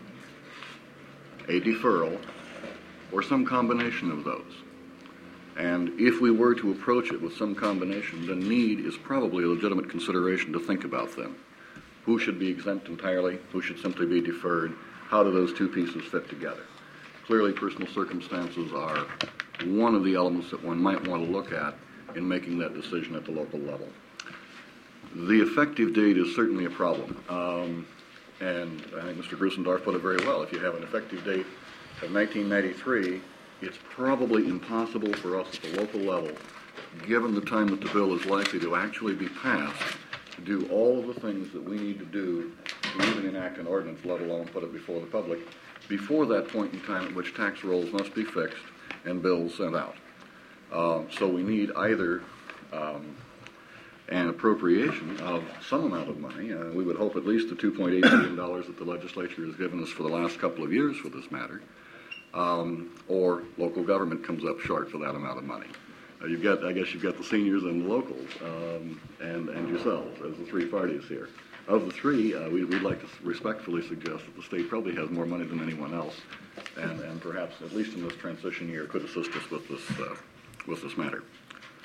a deferral, or some combination of those. And if we were to approach it with some combination, then need is probably a legitimate consideration to think about them. Who should be exempt entirely? Who should simply be deferred? How do those two pieces fit together? Clearly, personal circumstances are one of the elements that one might want to look at in making that decision at the local level. The effective date is certainly a problem. Um, And I think Mister Grusendorf put it very well. If you have an effective date of nineteen ninety-three, it's probably impossible for us at the local level, given the time that the bill is likely to actually be passed, to do all of the things that we need to do to even enact an ordinance, let alone put it before the public, before that point in time at which tax rolls must be fixed and bills sent out. Uh, so we need either um, an appropriation of some amount of money. Uh, we would hope at least the two point eight billion dollars that the legislature has given us for the last couple of years for this matter, um, or local government comes up short for that amount of money. Uh, you've got, I guess you've got the seniors and the locals, um, and, and yourselves as the three parties here. Of the three, uh, we, we'd like to respectfully suggest that the state probably has more money than anyone else, and, and perhaps, at least in this transition year, could assist us with this, uh, with this matter.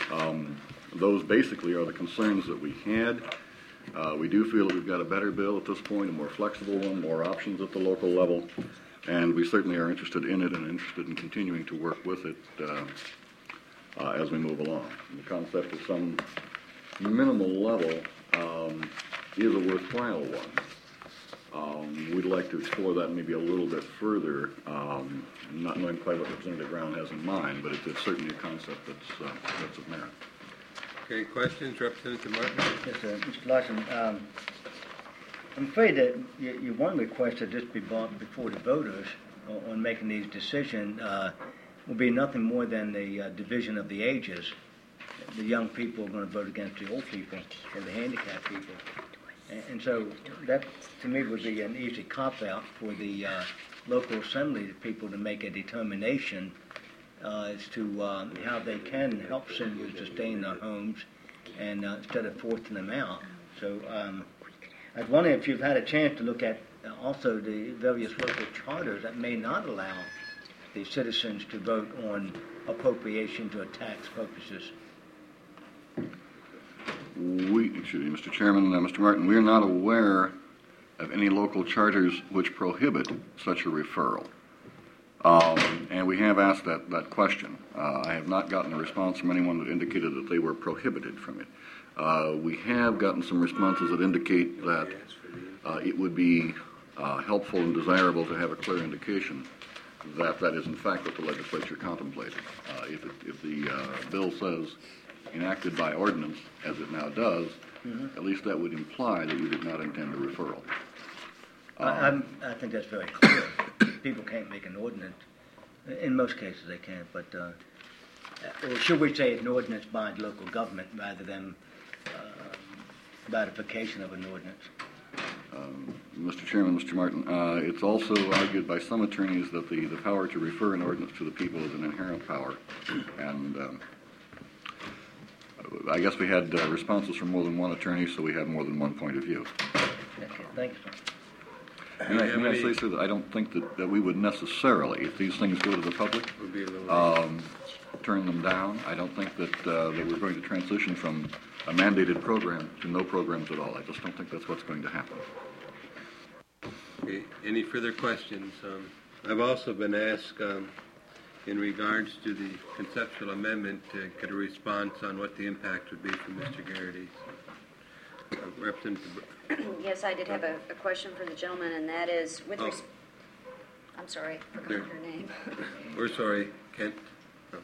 Um, those basically are the concerns that we had. Uh, we do feel that we've got a better bill at this point, a more flexible one, more options at the local level, and we certainly are interested in it and interested in continuing to work with it uh, uh, as we move along. The concept of some minimal level um, is a worthwhile one. Um, we'd like to explore that maybe a little bit further, um, not knowing quite what Representative Brown has in mind, but it, it's certainly a concept that's, uh, that's of merit. Okay, questions, Representative Martin? Yes, sir. Mister Larson, um, I'm afraid that your, your one request that this be brought before the voters on, on making these decisions uh, will be nothing more than the uh, division of the ages. The young people are going to vote against the old people or the handicapped people. And, and so that, to me, would be an easy cop-out for the uh, local assembly people to make a determination Uh, as to um, how they can help seniors to stay in their homes and uh, instead of forcing them out. So um, I was wondering if you've had a chance to look at uh, also the various local charters that may not allow the citizens to vote on appropriation to tax purposes. We, excuse me, Mister Chairman, uh, Mister Martin, we are not aware of any local charters which prohibit such a referral. Um, and we have asked that, that question. Uh, I have not gotten a response from anyone that indicated that they were prohibited from it. Uh, we have gotten some responses that indicate that uh, it would be uh, helpful and desirable to have a clear indication that that is in fact what the legislature contemplated. Uh, if, it, if the uh, bill says enacted by ordinance, as it now does, mm-hmm. at least that would imply that you did not intend a referral. Um, I, I'm, I think that's very clear. People can't make an ordinance. In most cases they can't, but, uh, or should we say an ordinance by the local government rather than uh, ratification of an ordinance? Um, Mister Chairman, Mister Martin, uh, it's also argued by some attorneys that the, the power to refer an ordinance to the people is an inherent power. And um, I guess we had uh, responses from more than one attorney, so we had more than one point of view. Okay, thanks, sir. And I, may I say, sir, that I don't think that, that we would necessarily, if these things go to the public, um, turn them down. I don't think that, uh, that we're going to transition from a mandated program to no programs at all. I just don't think that's what's going to happen. Okay. Any further questions? Um, I've also been asked um, in regards to the conceptual amendment to get a response on what the impact would be for Mister Garrity. Uh, Representative. Yes, I did have a, a question for the gentleman, and that is with. Oh. Res- I'm sorry, I forgot There. your name. We're sorry, Kent. Oh.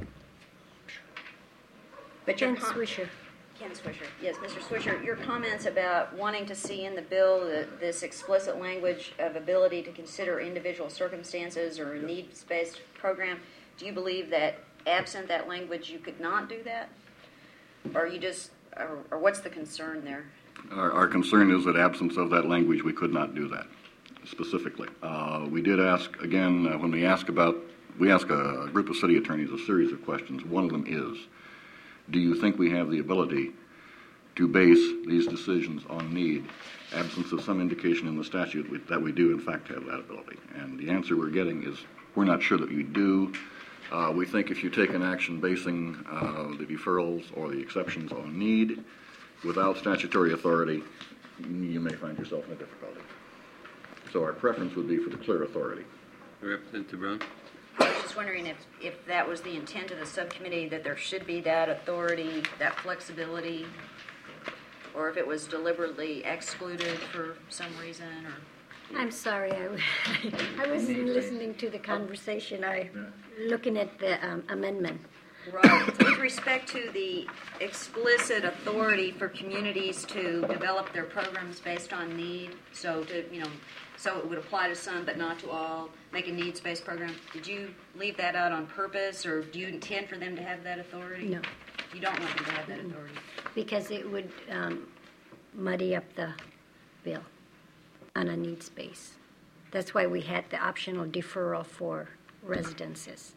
But your Ken com- Swisher. Ken Swisher. Yes, Mister Swisher, your comments about wanting to see in the bill the, this explicit language of ability to consider individual circumstances or a needs-based program, do you believe that absent that language you could not do that? Or you just, or, or what's the concern there? Our, our concern is that absence of that language, we could not do that specifically. Uh, we did ask, again, uh, when we ask about, we ask a, a group of city attorneys a series of questions. One of them is, do you think we have the ability to base these decisions on need, absence of some indication in the statute we, that we do in fact have that ability? And the answer we're getting is, we're not sure that we do. Uh, we think if you take an action basing uh, the deferrals or the exceptions on need, without statutory authority, you may find yourself in a difficulty. So our preference would be for the clear authority. Representative Brown? I was just wondering if, if that was the intent of the subcommittee, that there should be that authority, that flexibility, or if it was deliberately excluded for some reason, or... I'm sorry, I, I wasn't listening to the conversation. I looking at the um, amendment. Right. With respect to the explicit authority for communities to develop their programs based on need, so to, you know, so it would apply to some but not to all, make a needs-based program, did you leave that out on purpose, or do you intend for them to have that authority? No. You don't want them to have that authority? Because it would um, muddy up the bill on a needs base. That's why we had the optional deferral for residences.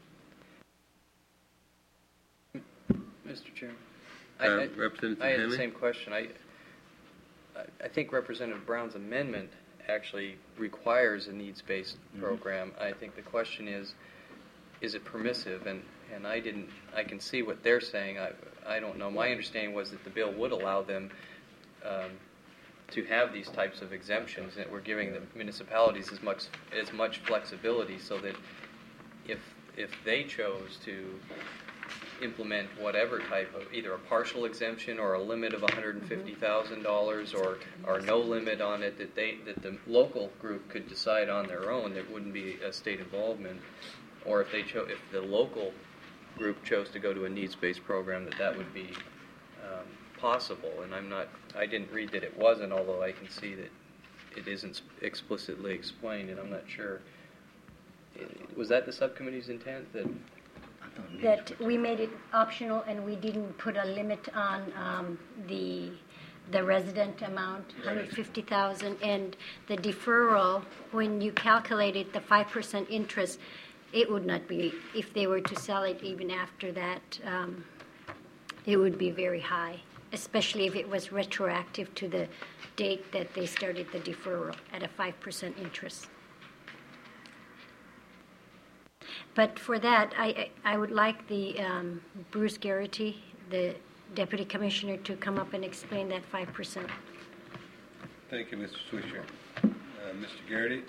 Mister Chairman, Uh, I, I, Representative I had Henley? the same question. I, I think Representative Brown's amendment actually requires a needs-based Mm-hmm. program. I think the question is, is it permissive? And, and I didn't, I can see what they're saying. I, I don't know. My understanding was that the bill would allow them um, to have these types of exemptions, that we're giving the municipalities as much as much flexibility, so that if if they chose to implement whatever type of either a partial exemption or a limit of one hundred fifty thousand dollars or or no limit on it, that they that the local group could decide on their own. There wouldn't be a state involvement, or if they cho- if the local group chose to go to a needs-based program, that that would be um, possible. And I'm not, I didn't read that it wasn't, although I can see that it isn't explicitly explained, and I'm not sure. Was that the subcommittee's intent? That that we made it optional and we didn't put a limit on um, the the resident amount, one hundred fifty thousand, and the deferral, when you calculated the five percent interest, it would not be, if they were to sell it even after that, um, it would be very high, especially if it was retroactive to the date that they started the deferral at a five percent interest. But for that, I, I would like the um, Bruce Garrity, the Deputy Commissioner, to come up and explain that five percent. Thank you, Mister Swisher. Uh, Mister Garrity?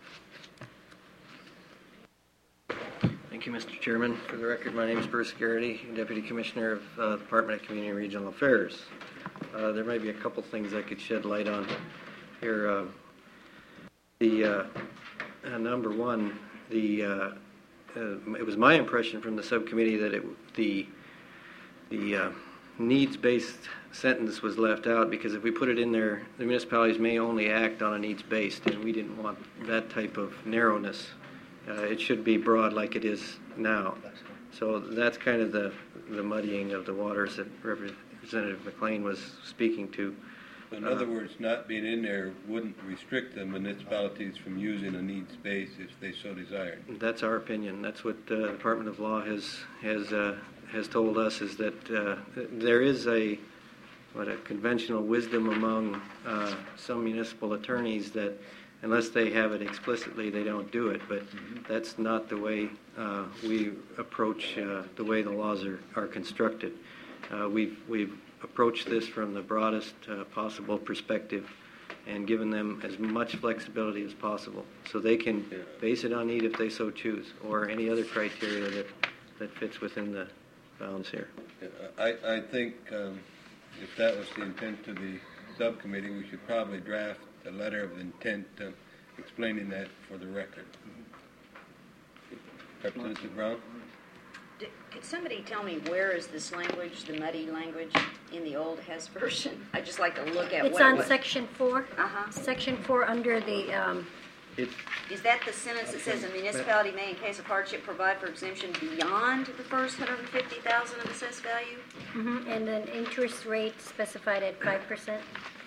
Thank you, Mister Chairman. For the record, my name is Bruce Garrity, Deputy Commissioner of uh, the Department of Community and Regional Affairs. Uh, there may be a couple things I could shed light on here. Uh, the uh, uh, number one, the uh, uh, it was my impression from the subcommittee that it, the the uh, needs-based sentence was left out, because if we put it in there, the municipalities may only act on a needs-based, and we didn't want that type of narrowness. Uh, it should be broad like it is now. So that's kind of the, the muddying of the waters that Representative McLean was speaking to. In other uh, words, not being in there wouldn't restrict the municipalities from using a needs base if they so desired. That's our opinion. That's what uh, the Department of Law has has uh, has told us, is that uh, there is a what a conventional wisdom among uh, some municipal attorneys that unless they have it explicitly, they don't do it. But that's not the way uh, we approach uh, the way the laws are, are constructed. Uh, we've we've approached this from the broadest uh, possible perspective and given them as much flexibility as possible, so they can base it on need if they so choose, or any other criteria that that fits within the bounds here. I, I think um, if that was the intent of the subcommittee, we should probably draft a letter of intent uh, explaining that for the record. Representative Brown? D- Could somebody tell me where is this language, the muddy language, in the old Hess version? I'd just like to look at It's what... on what- section four. Uh-huh. Section four under the, um, It, Is that the sentence that says a municipality may, in case of hardship, provide for exemption beyond the first one hundred fifty thousand of assessed value? mhm, and then interest rate specified at five percent.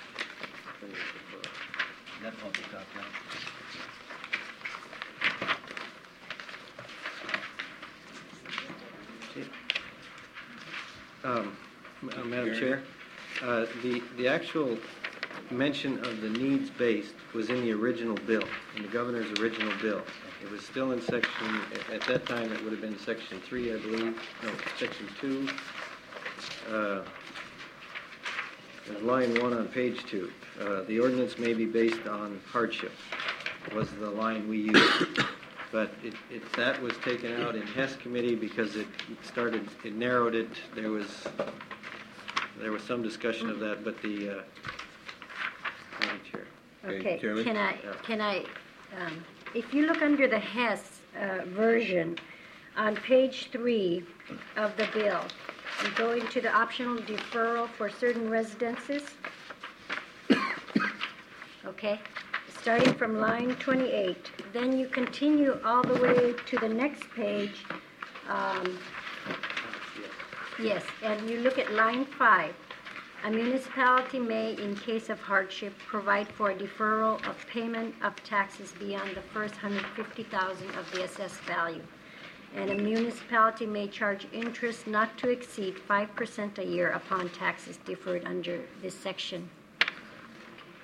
That's what we got now. Um, uh, Madam Chair, uh, the the actual mention of the needs-based was in the original bill, in the governor's original bill. It was still in section, at that time it would have been section three, I believe, no, section two. Uh, there's line one on page two. Uh, the ordinance may be based on hardship, was the line we used. But it, it, that was taken out in Hess committee because it started, it narrowed it. There was, there was some discussion of that, but the, uh, Madam Chair. Okay, Chairman? can I, can I, um, if you look under the Hess uh, version, on page three of the bill, you go into the optional deferral for certain residences. Okay, starting from line twenty-eight, then you continue all the way to the next page. Um, yes, and you look at line five. A municipality may, in case of hardship, provide for a deferral of payment of taxes beyond the first one hundred fifty thousand of the assessed value. And a municipality may charge interest not to exceed five percent a year upon taxes deferred under this section.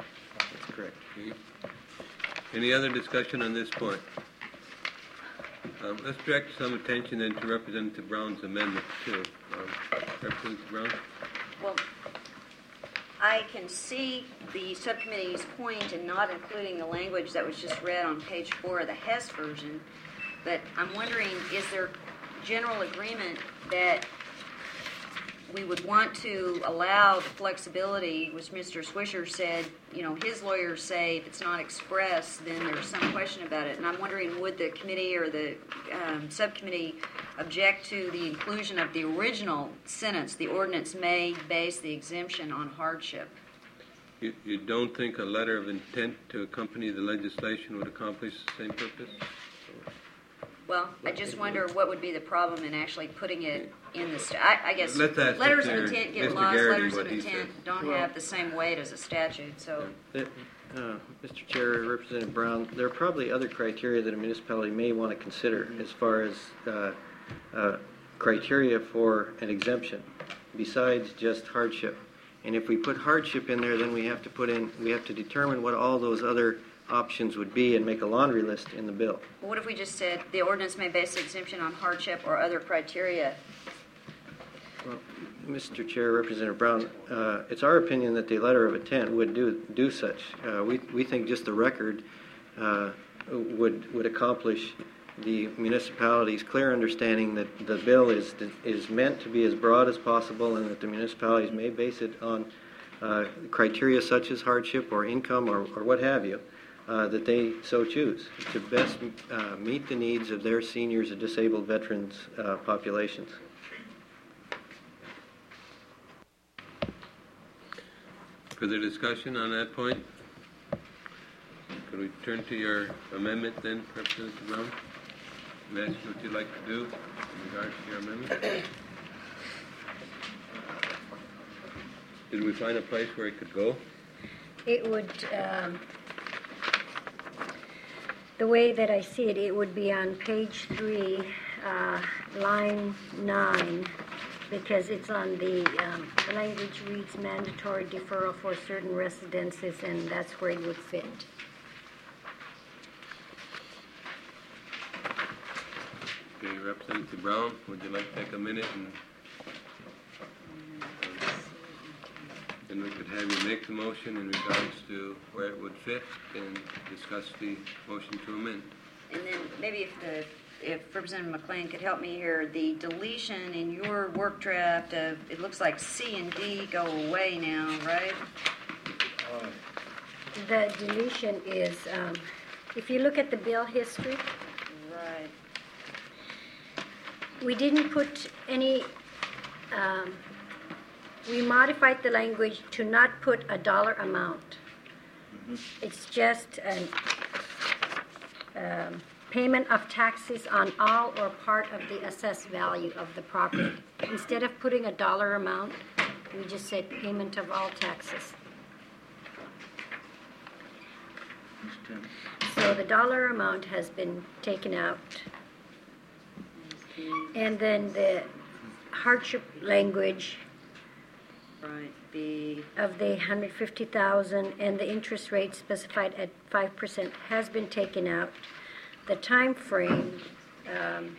That's correct. Any other discussion on this point? Um, let's direct some attention then to Representative Brown's amendment too. Um, Representative Brown? Well, I can see the subcommittee's point in not including the language that was just read on page four of the Hess version, but I'm wondering, is there general agreement that we would want to allow the flexibility, which Mister Swisher said, you know, his lawyers say if it's not expressed, then there's some question about it. And I'm wondering, would the committee or the um, subcommittee object to the inclusion of the original sentence, the ordinance may base the exemption on hardship? You, you don't think a letter of intent to accompany the legislation would accomplish the same purpose? Well, I just wonder what would be the problem in actually putting it in the, sta- I, I guess Let's ask letters Mister of intent get Mister lost, Garrity letters what of he intent says. don't Well- have the same weight as a statute, so. Uh, uh, Mister Chair, Representative Brown, there are probably other criteria that a municipality may want to consider as far as uh, uh, criteria for an exemption, besides just hardship. And if we put hardship in there, then we have to put in, we have to determine what all those other options would be and make a laundry list in the bill. Well, what if we just said the ordinance may base the exemption on hardship or other criteria? Well, Mister Chair, Representative Brown, uh, it's our opinion that the letter of intent would do do such. Uh, we we think just the record uh, would would accomplish the municipality's clear understanding that the bill is is meant to be as broad as possible, and that the municipalities may base it on uh, criteria such as hardship or income or, or what have you, uh, that they so choose to best uh, meet the needs of their seniors and disabled veterans uh, populations. Further discussion on that point? Could we turn to your amendment then, Representative Brown? And ask you what you'd like to do in regards to your amendment? Did we find a place where it could go? It would, um, the way that I see it, it would be on page three, uh, line nine, because it's on the, um, the language reads mandatory deferral for certain residences, and that's where it would fit. Okay, Representative Brown, would you like to take a minute and then we could have you make the motion in regards to where it would fit and discuss the motion to amend? And then maybe if the if Representative McLean could help me here, the deletion in your work draft of, it looks like C and D go away now, right? The deletion is, um, if you look at the bill history, Right. we didn't put any, um, we modified the language to not put a dollar amount. It's just an um, payment of taxes on all or part of the assessed value of the property. Instead of putting a dollar amount, we just said payment of all taxes. So the dollar amount has been taken out. And then the hardship language Right, the of the one hundred fifty thousand and the interest rate specified at five percent has been taken out. The time frame um,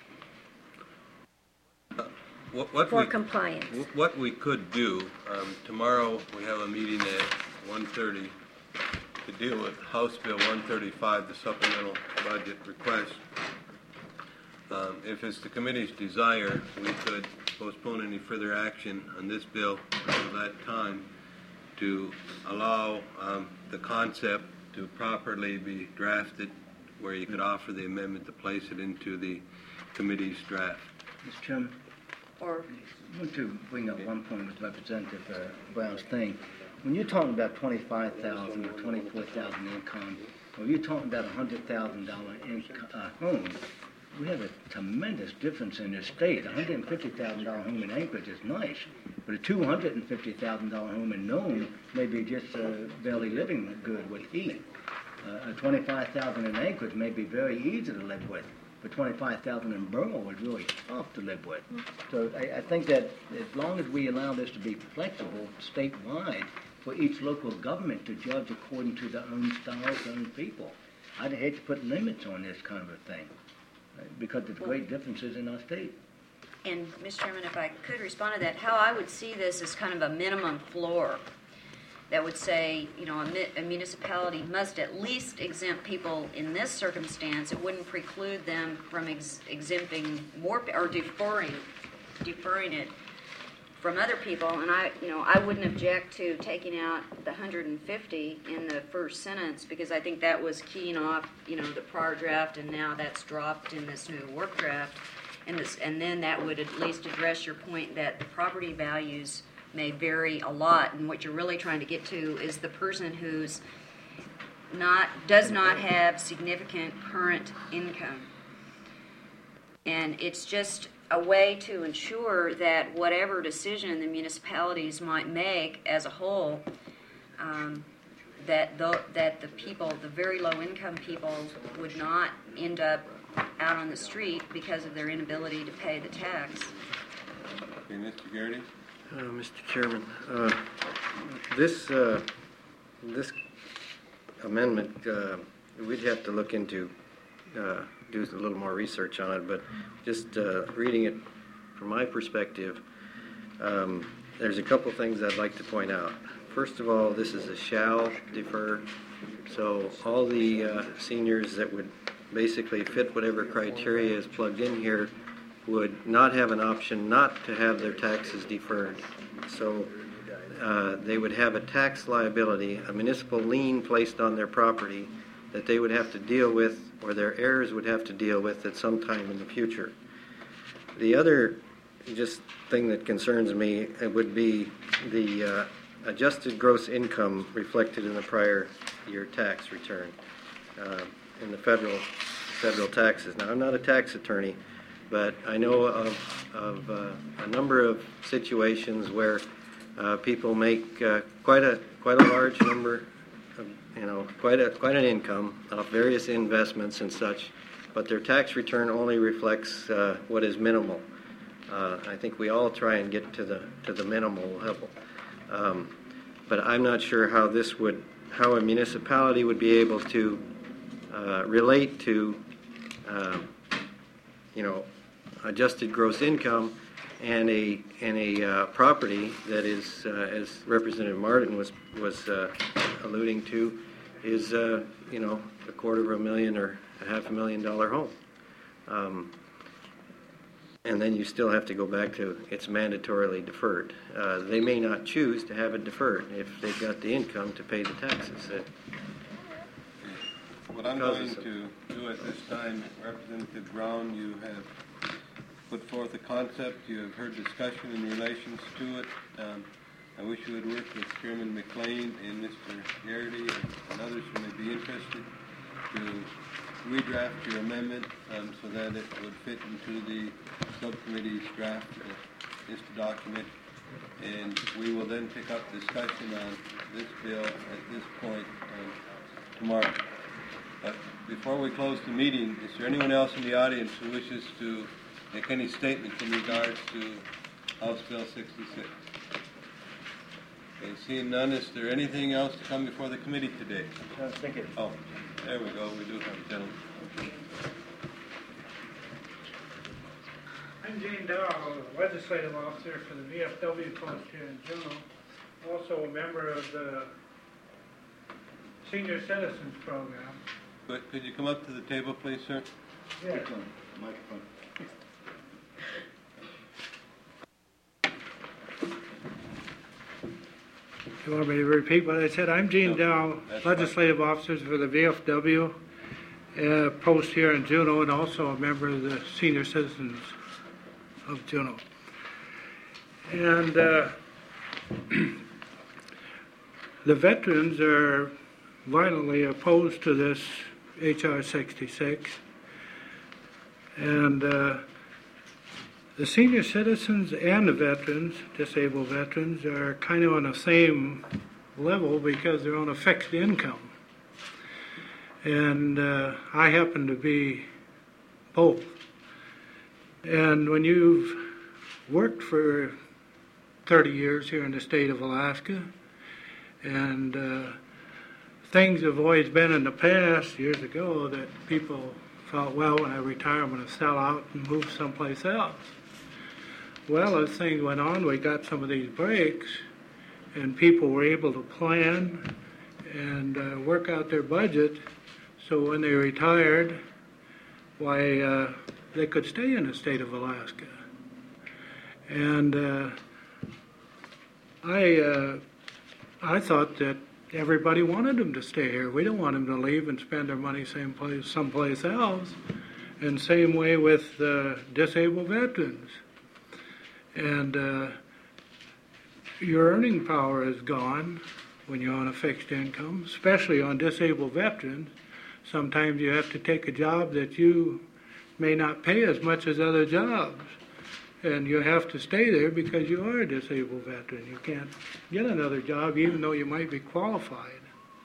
What, what for we, compliance. What we could do, um, tomorrow we have a meeting at one thirty to deal with House Bill one thirty-five, the supplemental budget request. Um, if it's the committee's desire, we could postpone any further action on this bill until that time to allow um, the concept to properly be drafted where you could offer the amendment to place it into the committee's draft. Mister Chairman, or I want to bring up one point with Representative uh, Brown's thing. When you're talking about twenty-five thousand dollars or twenty-four thousand dollars income, or you're talking about a one hundred thousand dollars inc- uh, home, we have a tremendous difference in the state. A one hundred fifty thousand dollars home in Anchorage is nice, but a two hundred fifty thousand dollars home in Nome may be just uh, barely living good with heat. Uh, a twenty-five thousand dollars in Anchorage may be very easy to live with, but twenty-five thousand dollars in Burma is really tough to live with. So I, I think that as long as we allow this to be flexible statewide for each local government to judge according to their own styles, their own people, I'd hate to put limits on this kind of a thing. because of the great differences in our state. And, Mister Chairman, if I could respond to that, how I would see this is kind of a minimum floor that would say, you know, a, mi- a municipality must at least exempt people in this circumstance. It wouldn't preclude them from ex- exempting more, p- or deferring, deferring it from other people. And I, you know, I wouldn't object to taking out the one hundred fifty in the first sentence, because I think that was keying off, you know, the prior draft, and now that's dropped in this new work draft. And this, and then that would at least address your point that the property values may vary a lot, and what you're really trying to get to is the person who's not does not have significant current income. And it's just a way to ensure that whatever decision the municipalities might make as a whole, um, that the, that the people, the very low income people, would not end up out on the street because of their inability to pay the tax. Okay, Mister Garrity? Uh, Mister Chairman, uh, this uh, this amendment, uh, we'd have to look into, uh, do a little more research on it, but just uh, reading it from my perspective, um, there's a couple things I'd like to point out. First of all, this is a shall defer, so all the uh, seniors that would basically fit whatever criteria is plugged in here would not have an option not to have their taxes deferred. So uh, they would have a tax liability, a municipal lien placed on their property that they would have to deal with, or their heirs would have to deal with at some time in the future. The other just thing that concerns me would be the uh, adjusted gross income reflected in the prior year tax return uh, in the federal federal taxes. Now, I'm not a tax attorney, but I know of, of uh, a number of situations where uh, people make uh, quite a quite a large number, of, you know, quite a quite an income off various investments and such, but their tax return only reflects uh, what is minimal. Uh, I think we all try and get to the to the minimal level, um, but I'm not sure how this would how a municipality would be able to uh, relate to. Uh, you know, adjusted gross income and a and a uh, property that is, uh, as Representative Martin was was uh, alluding to, is uh, you know a quarter of a million or a half a million dollar home, um, and then you still have to go back to it's mandatorily deferred. Uh, they may not choose to have it deferred if they've got the income to pay the taxes. Uh, What I'm going to do at this time, Representative Brown, you have put forth a concept, you have heard discussion in relations to it. Um, I wish you would work with Chairman McLean and Mister Garrity and others who may be interested to redraft your amendment um, so that it would fit into the subcommittee's draft of this document. And we will then pick up discussion on this bill at this point um, tomorrow. But before we close the meeting, is there anyone else in the audience who wishes to make any statements in regards to House Bill sixty-six? Okay, seeing none, is there anything else to come before the committee today? I think it. Oh, there we go. We do have a gentleman. I'm Gene Dow, legislative officer for the V F W post here in Juneau. Also a member of the Senior Citizens Program. But could you come up to the table, please, sir? Yeah. Microphone. You want me to repeat what I said? I'm Gene Dow, legislative officer for the V F W uh, post here in Juneau, and also a member of the Senior Citizens of Juneau. And uh, the veterans are violently opposed to this H R sixty-six, and uh, the senior citizens and the veterans, disabled veterans, are kind of on the same level because they're on a fixed income. And uh, I happen to be both. And when you've worked for thirty years here in the state of Alaska, and uh, things have always been in the past, years ago, that people thought, well, when I retire, I'm going to sell out and move someplace else. Well, as things went on, we got some of these breaks, and people were able to plan and uh, work out their budget, so when they retired, why, uh, they could stay in the state of Alaska. And uh, I, uh, I thought that everybody wanted them to stay here. We don't want them to leave and spend their money same place, someplace else. And same way with uh, disabled veterans. And uh, your earning power is gone when you're on a fixed income, especially on disabled veterans. Sometimes you have to take a job that you may not pay as much as other jobs. And you have to stay there because you are a disabled veteran. You can't get another job even though you might be qualified.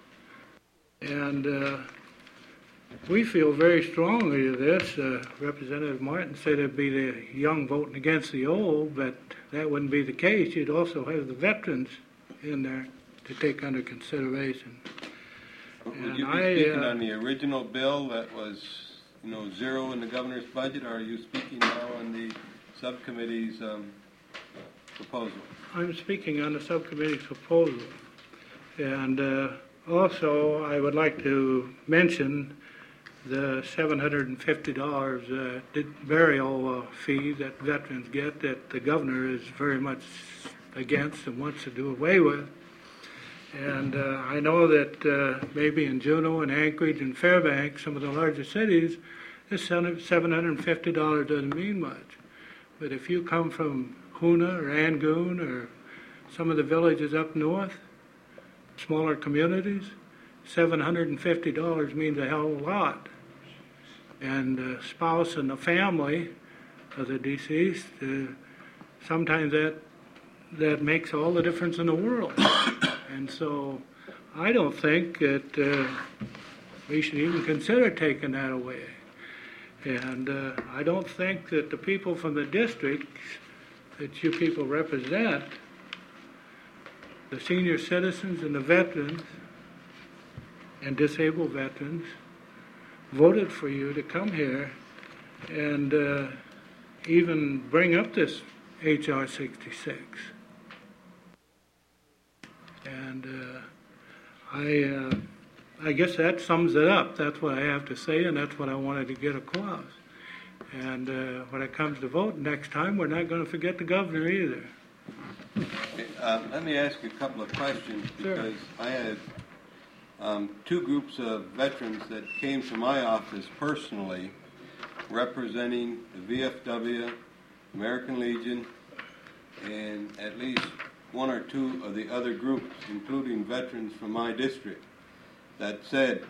And uh, we feel very strongly of this. Uh, Representative Martin said it'd be the young voting against the old, but that wouldn't be the case. You'd also have the veterans in there to take under consideration. Would And you be I, speaking uh, on the original bill that was, you know, zero in the governor's budget, or are you speaking now on the subcommittee's um, proposal? I'm speaking on the subcommittee's proposal. And uh, also, I would like to mention the seven hundred fifty dollars uh, burial uh, fee that veterans get that the governor is very much against and wants to do away with. And uh, I know that uh, maybe in Juneau and Anchorage and Fairbanks, some of the larger cities, this seven hundred fifty dollars doesn't mean much. But if you come from Hoona or Angoon or some of the villages up north, smaller communities, seven hundred fifty dollars means a hell of a lot. And the spouse and the family of the deceased, uh, sometimes that that makes all the difference in the world. And so I don't think that uh, we should even consider taking that away. And uh, I don't think that the people from the districts that you people represent, the senior citizens and the veterans and disabled veterans, voted for you to come here and uh, even bring up this H R sixty-six. And uh, I, uh, I guess that sums it up. That's what I have to say, and that's what I wanted to get across. And uh, when it comes to voting next time, we're not going to forget the governor either. Okay, uh, let me ask you a couple of questions, because I had um, two groups of veterans that came to my office personally representing the V F W, American Legion, and at least one or two of the other groups, including veterans from my district, that said,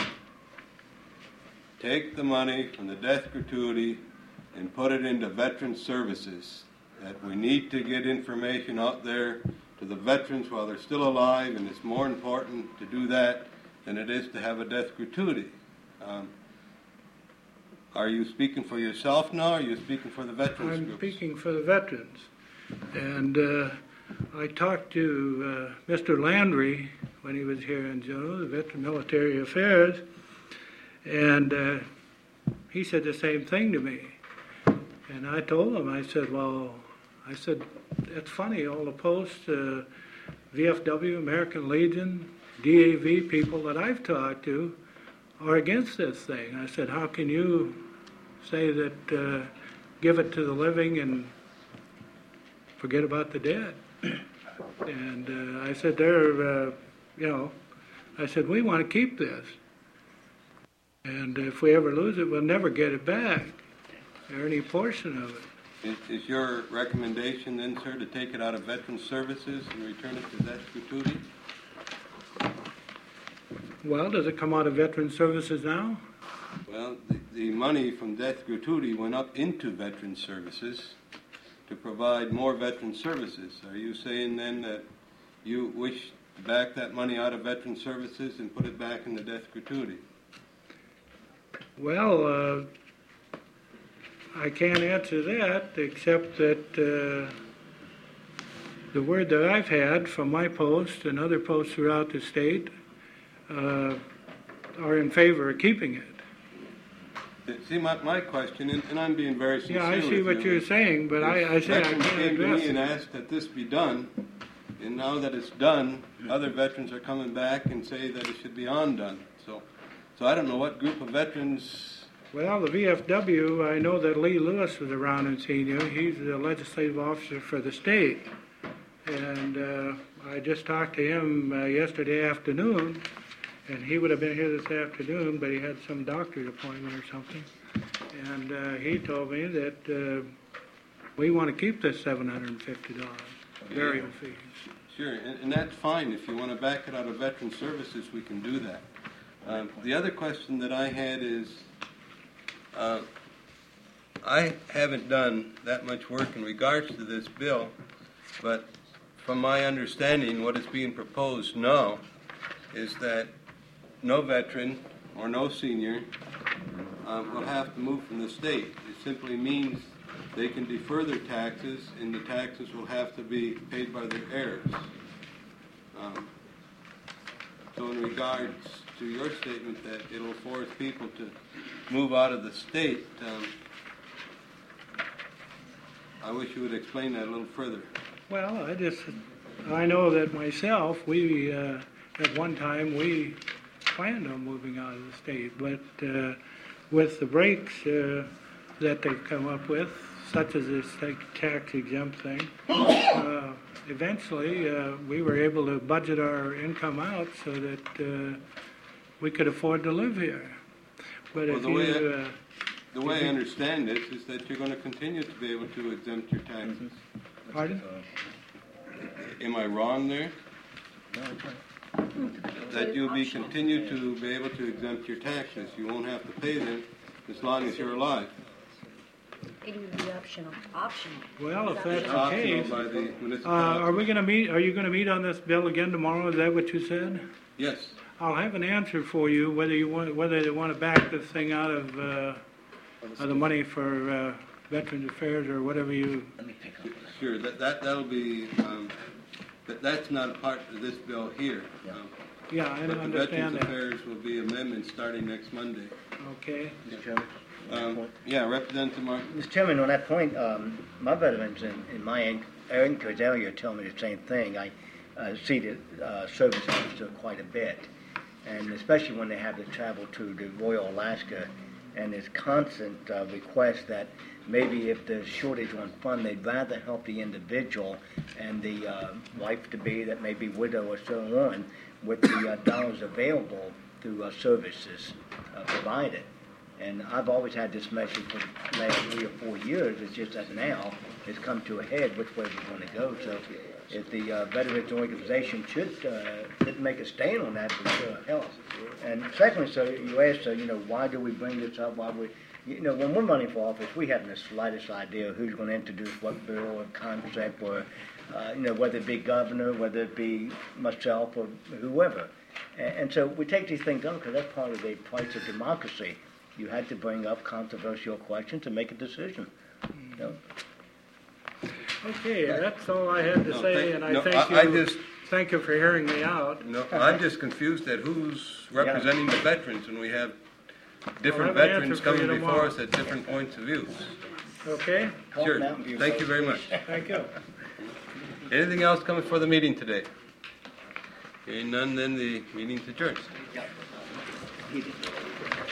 take the money from the death gratuity and put it into veteran services, that we need to get information out there to the veterans while they're still alive, and it's more important to do that than it is to have a death gratuity. Um, are you speaking for yourself now, or are you speaking for the veterans I'm groups? speaking for the veterans. And uh, I talked to uh, Mister Landry when he was here in Juneau, the Veteran Military Affairs, and uh, he said the same thing to me. And I told him, I said, well, I said, it's funny, all the posts, uh, V F W, American Legion, D A V people that I've talked to are against this thing. I said, how can you say that uh, give it to the living and forget about the dead? And uh, I said, they're, uh, you know, I said, we want to keep this. And if we ever lose it, we'll never get it back, or any portion of it. Is, is your recommendation then, sir, to take it out of veteran services and return it to death gratuity? Well, does it come out of veteran services now? Well, the, the money from death gratuity went up into veteran services to provide more veteran services. Are you saying then that you wish to back that money out of veteran services and put it back in the death gratuity? Well, uh, I can't answer that, except that uh, the word that I've had from my post and other posts throughout the state uh, are in favor of keeping it. See, my, my question, and, and I'm being very sincere Yeah, I see with what you, you're saying, but I, I say I veterans can't came to address me and it. asked that this be done, and now that it's done, other veterans are coming back and say that it should be undone. So, so I don't know what group of veterans. Well, the V F W, I know that Lee Lewis was around and seen you. He's the legislative officer for the state. And uh, I just talked to him uh, yesterday afternoon, and he would have been here this afternoon, but he had some doctor's appointment or something. And uh, he told me that uh, we want to keep this seven hundred fifty dollars burial fees. Sure, and, and that's fine. If you want to back it out of veteran services, we can do that. Um, the other question that I had is, uh, I haven't done that much work in regards to this bill, but from my understanding, what is being proposed now is that no veteran or no senior um, will have to move from the state. It simply means they can defer their taxes, and the taxes will have to be paid by their heirs. Um, so in regards to your statement that it'll force people to move out of the state, um, I wish you would explain that a little further. Well, I just, I know that myself, we, uh, at one time, we planned on moving out of the state, but uh, with the breaks uh, that they've come up with, such as this tax exempt thing, uh, eventually uh, we were able to budget our income out so that uh, we could afford to live here. But Well, if the way you, I- uh, The way I understand this is that you're going to continue to be able to exempt your taxes. pardon? Am I wrong there? That you'll be continue to be able to exempt your taxes. You won't have to pay them as long as you're alive. It would be optional. Optional. Well, if that's the Optional case, by the uh, municipality. are we going to meet, are you going to meet on this bill again tomorrow? Is that what you said? Yes. I'll have an answer for you whether you want, whether they want to back this thing out of, uh, of the money for uh, Veterans Affairs or whatever you. Sure, that, that, that'll be, um, that, that's not a part of this bill here. Um, Yeah, I But the understand Veterans that. Affairs will be amendments starting next Monday. Okay. Um, yeah, Representative Martin. Mister Chairman, on that point, um, my veterans in, in my Anchorage area tell me the same thing. I uh, see the uh, service officer quite a bit, and especially when they have to travel to the Royal Alaska, and there's constant uh, request that maybe if there's shortage on fund, they'd rather help the individual and the uh, wife-to-be that may be widow or so on with the uh, dollars available through uh, services uh, provided. And I've always had this message for the last three or four years. It's just that now it's come to a head which way we're going to go. So if the uh, Veterans Organization should uh, should make a stand on that, it would sure help. And secondly, so you asked, uh, you know, why do we bring this up? Why we, you know, when we're running for office, we haven't the slightest idea who's going to introduce what bill or concept, or uh, you know, whether it be governor, whether it be myself or whoever. And, and so we take these things up because that's part of the price of democracy. You had to bring up controversial questions to make a decision. You know? Okay, that's all I had to No, say, thank- and I no, thank I- I you, just- thank you for hearing me out. No, I'm just confused at who's representing the veterans, and we have different I'll have an veterans answer for you coming before tomorrow. us at different points of view. Okay? Sure. Thank you very much. Thank you. Anything else coming for the meeting today? Hearing none, then the meeting's adjourned.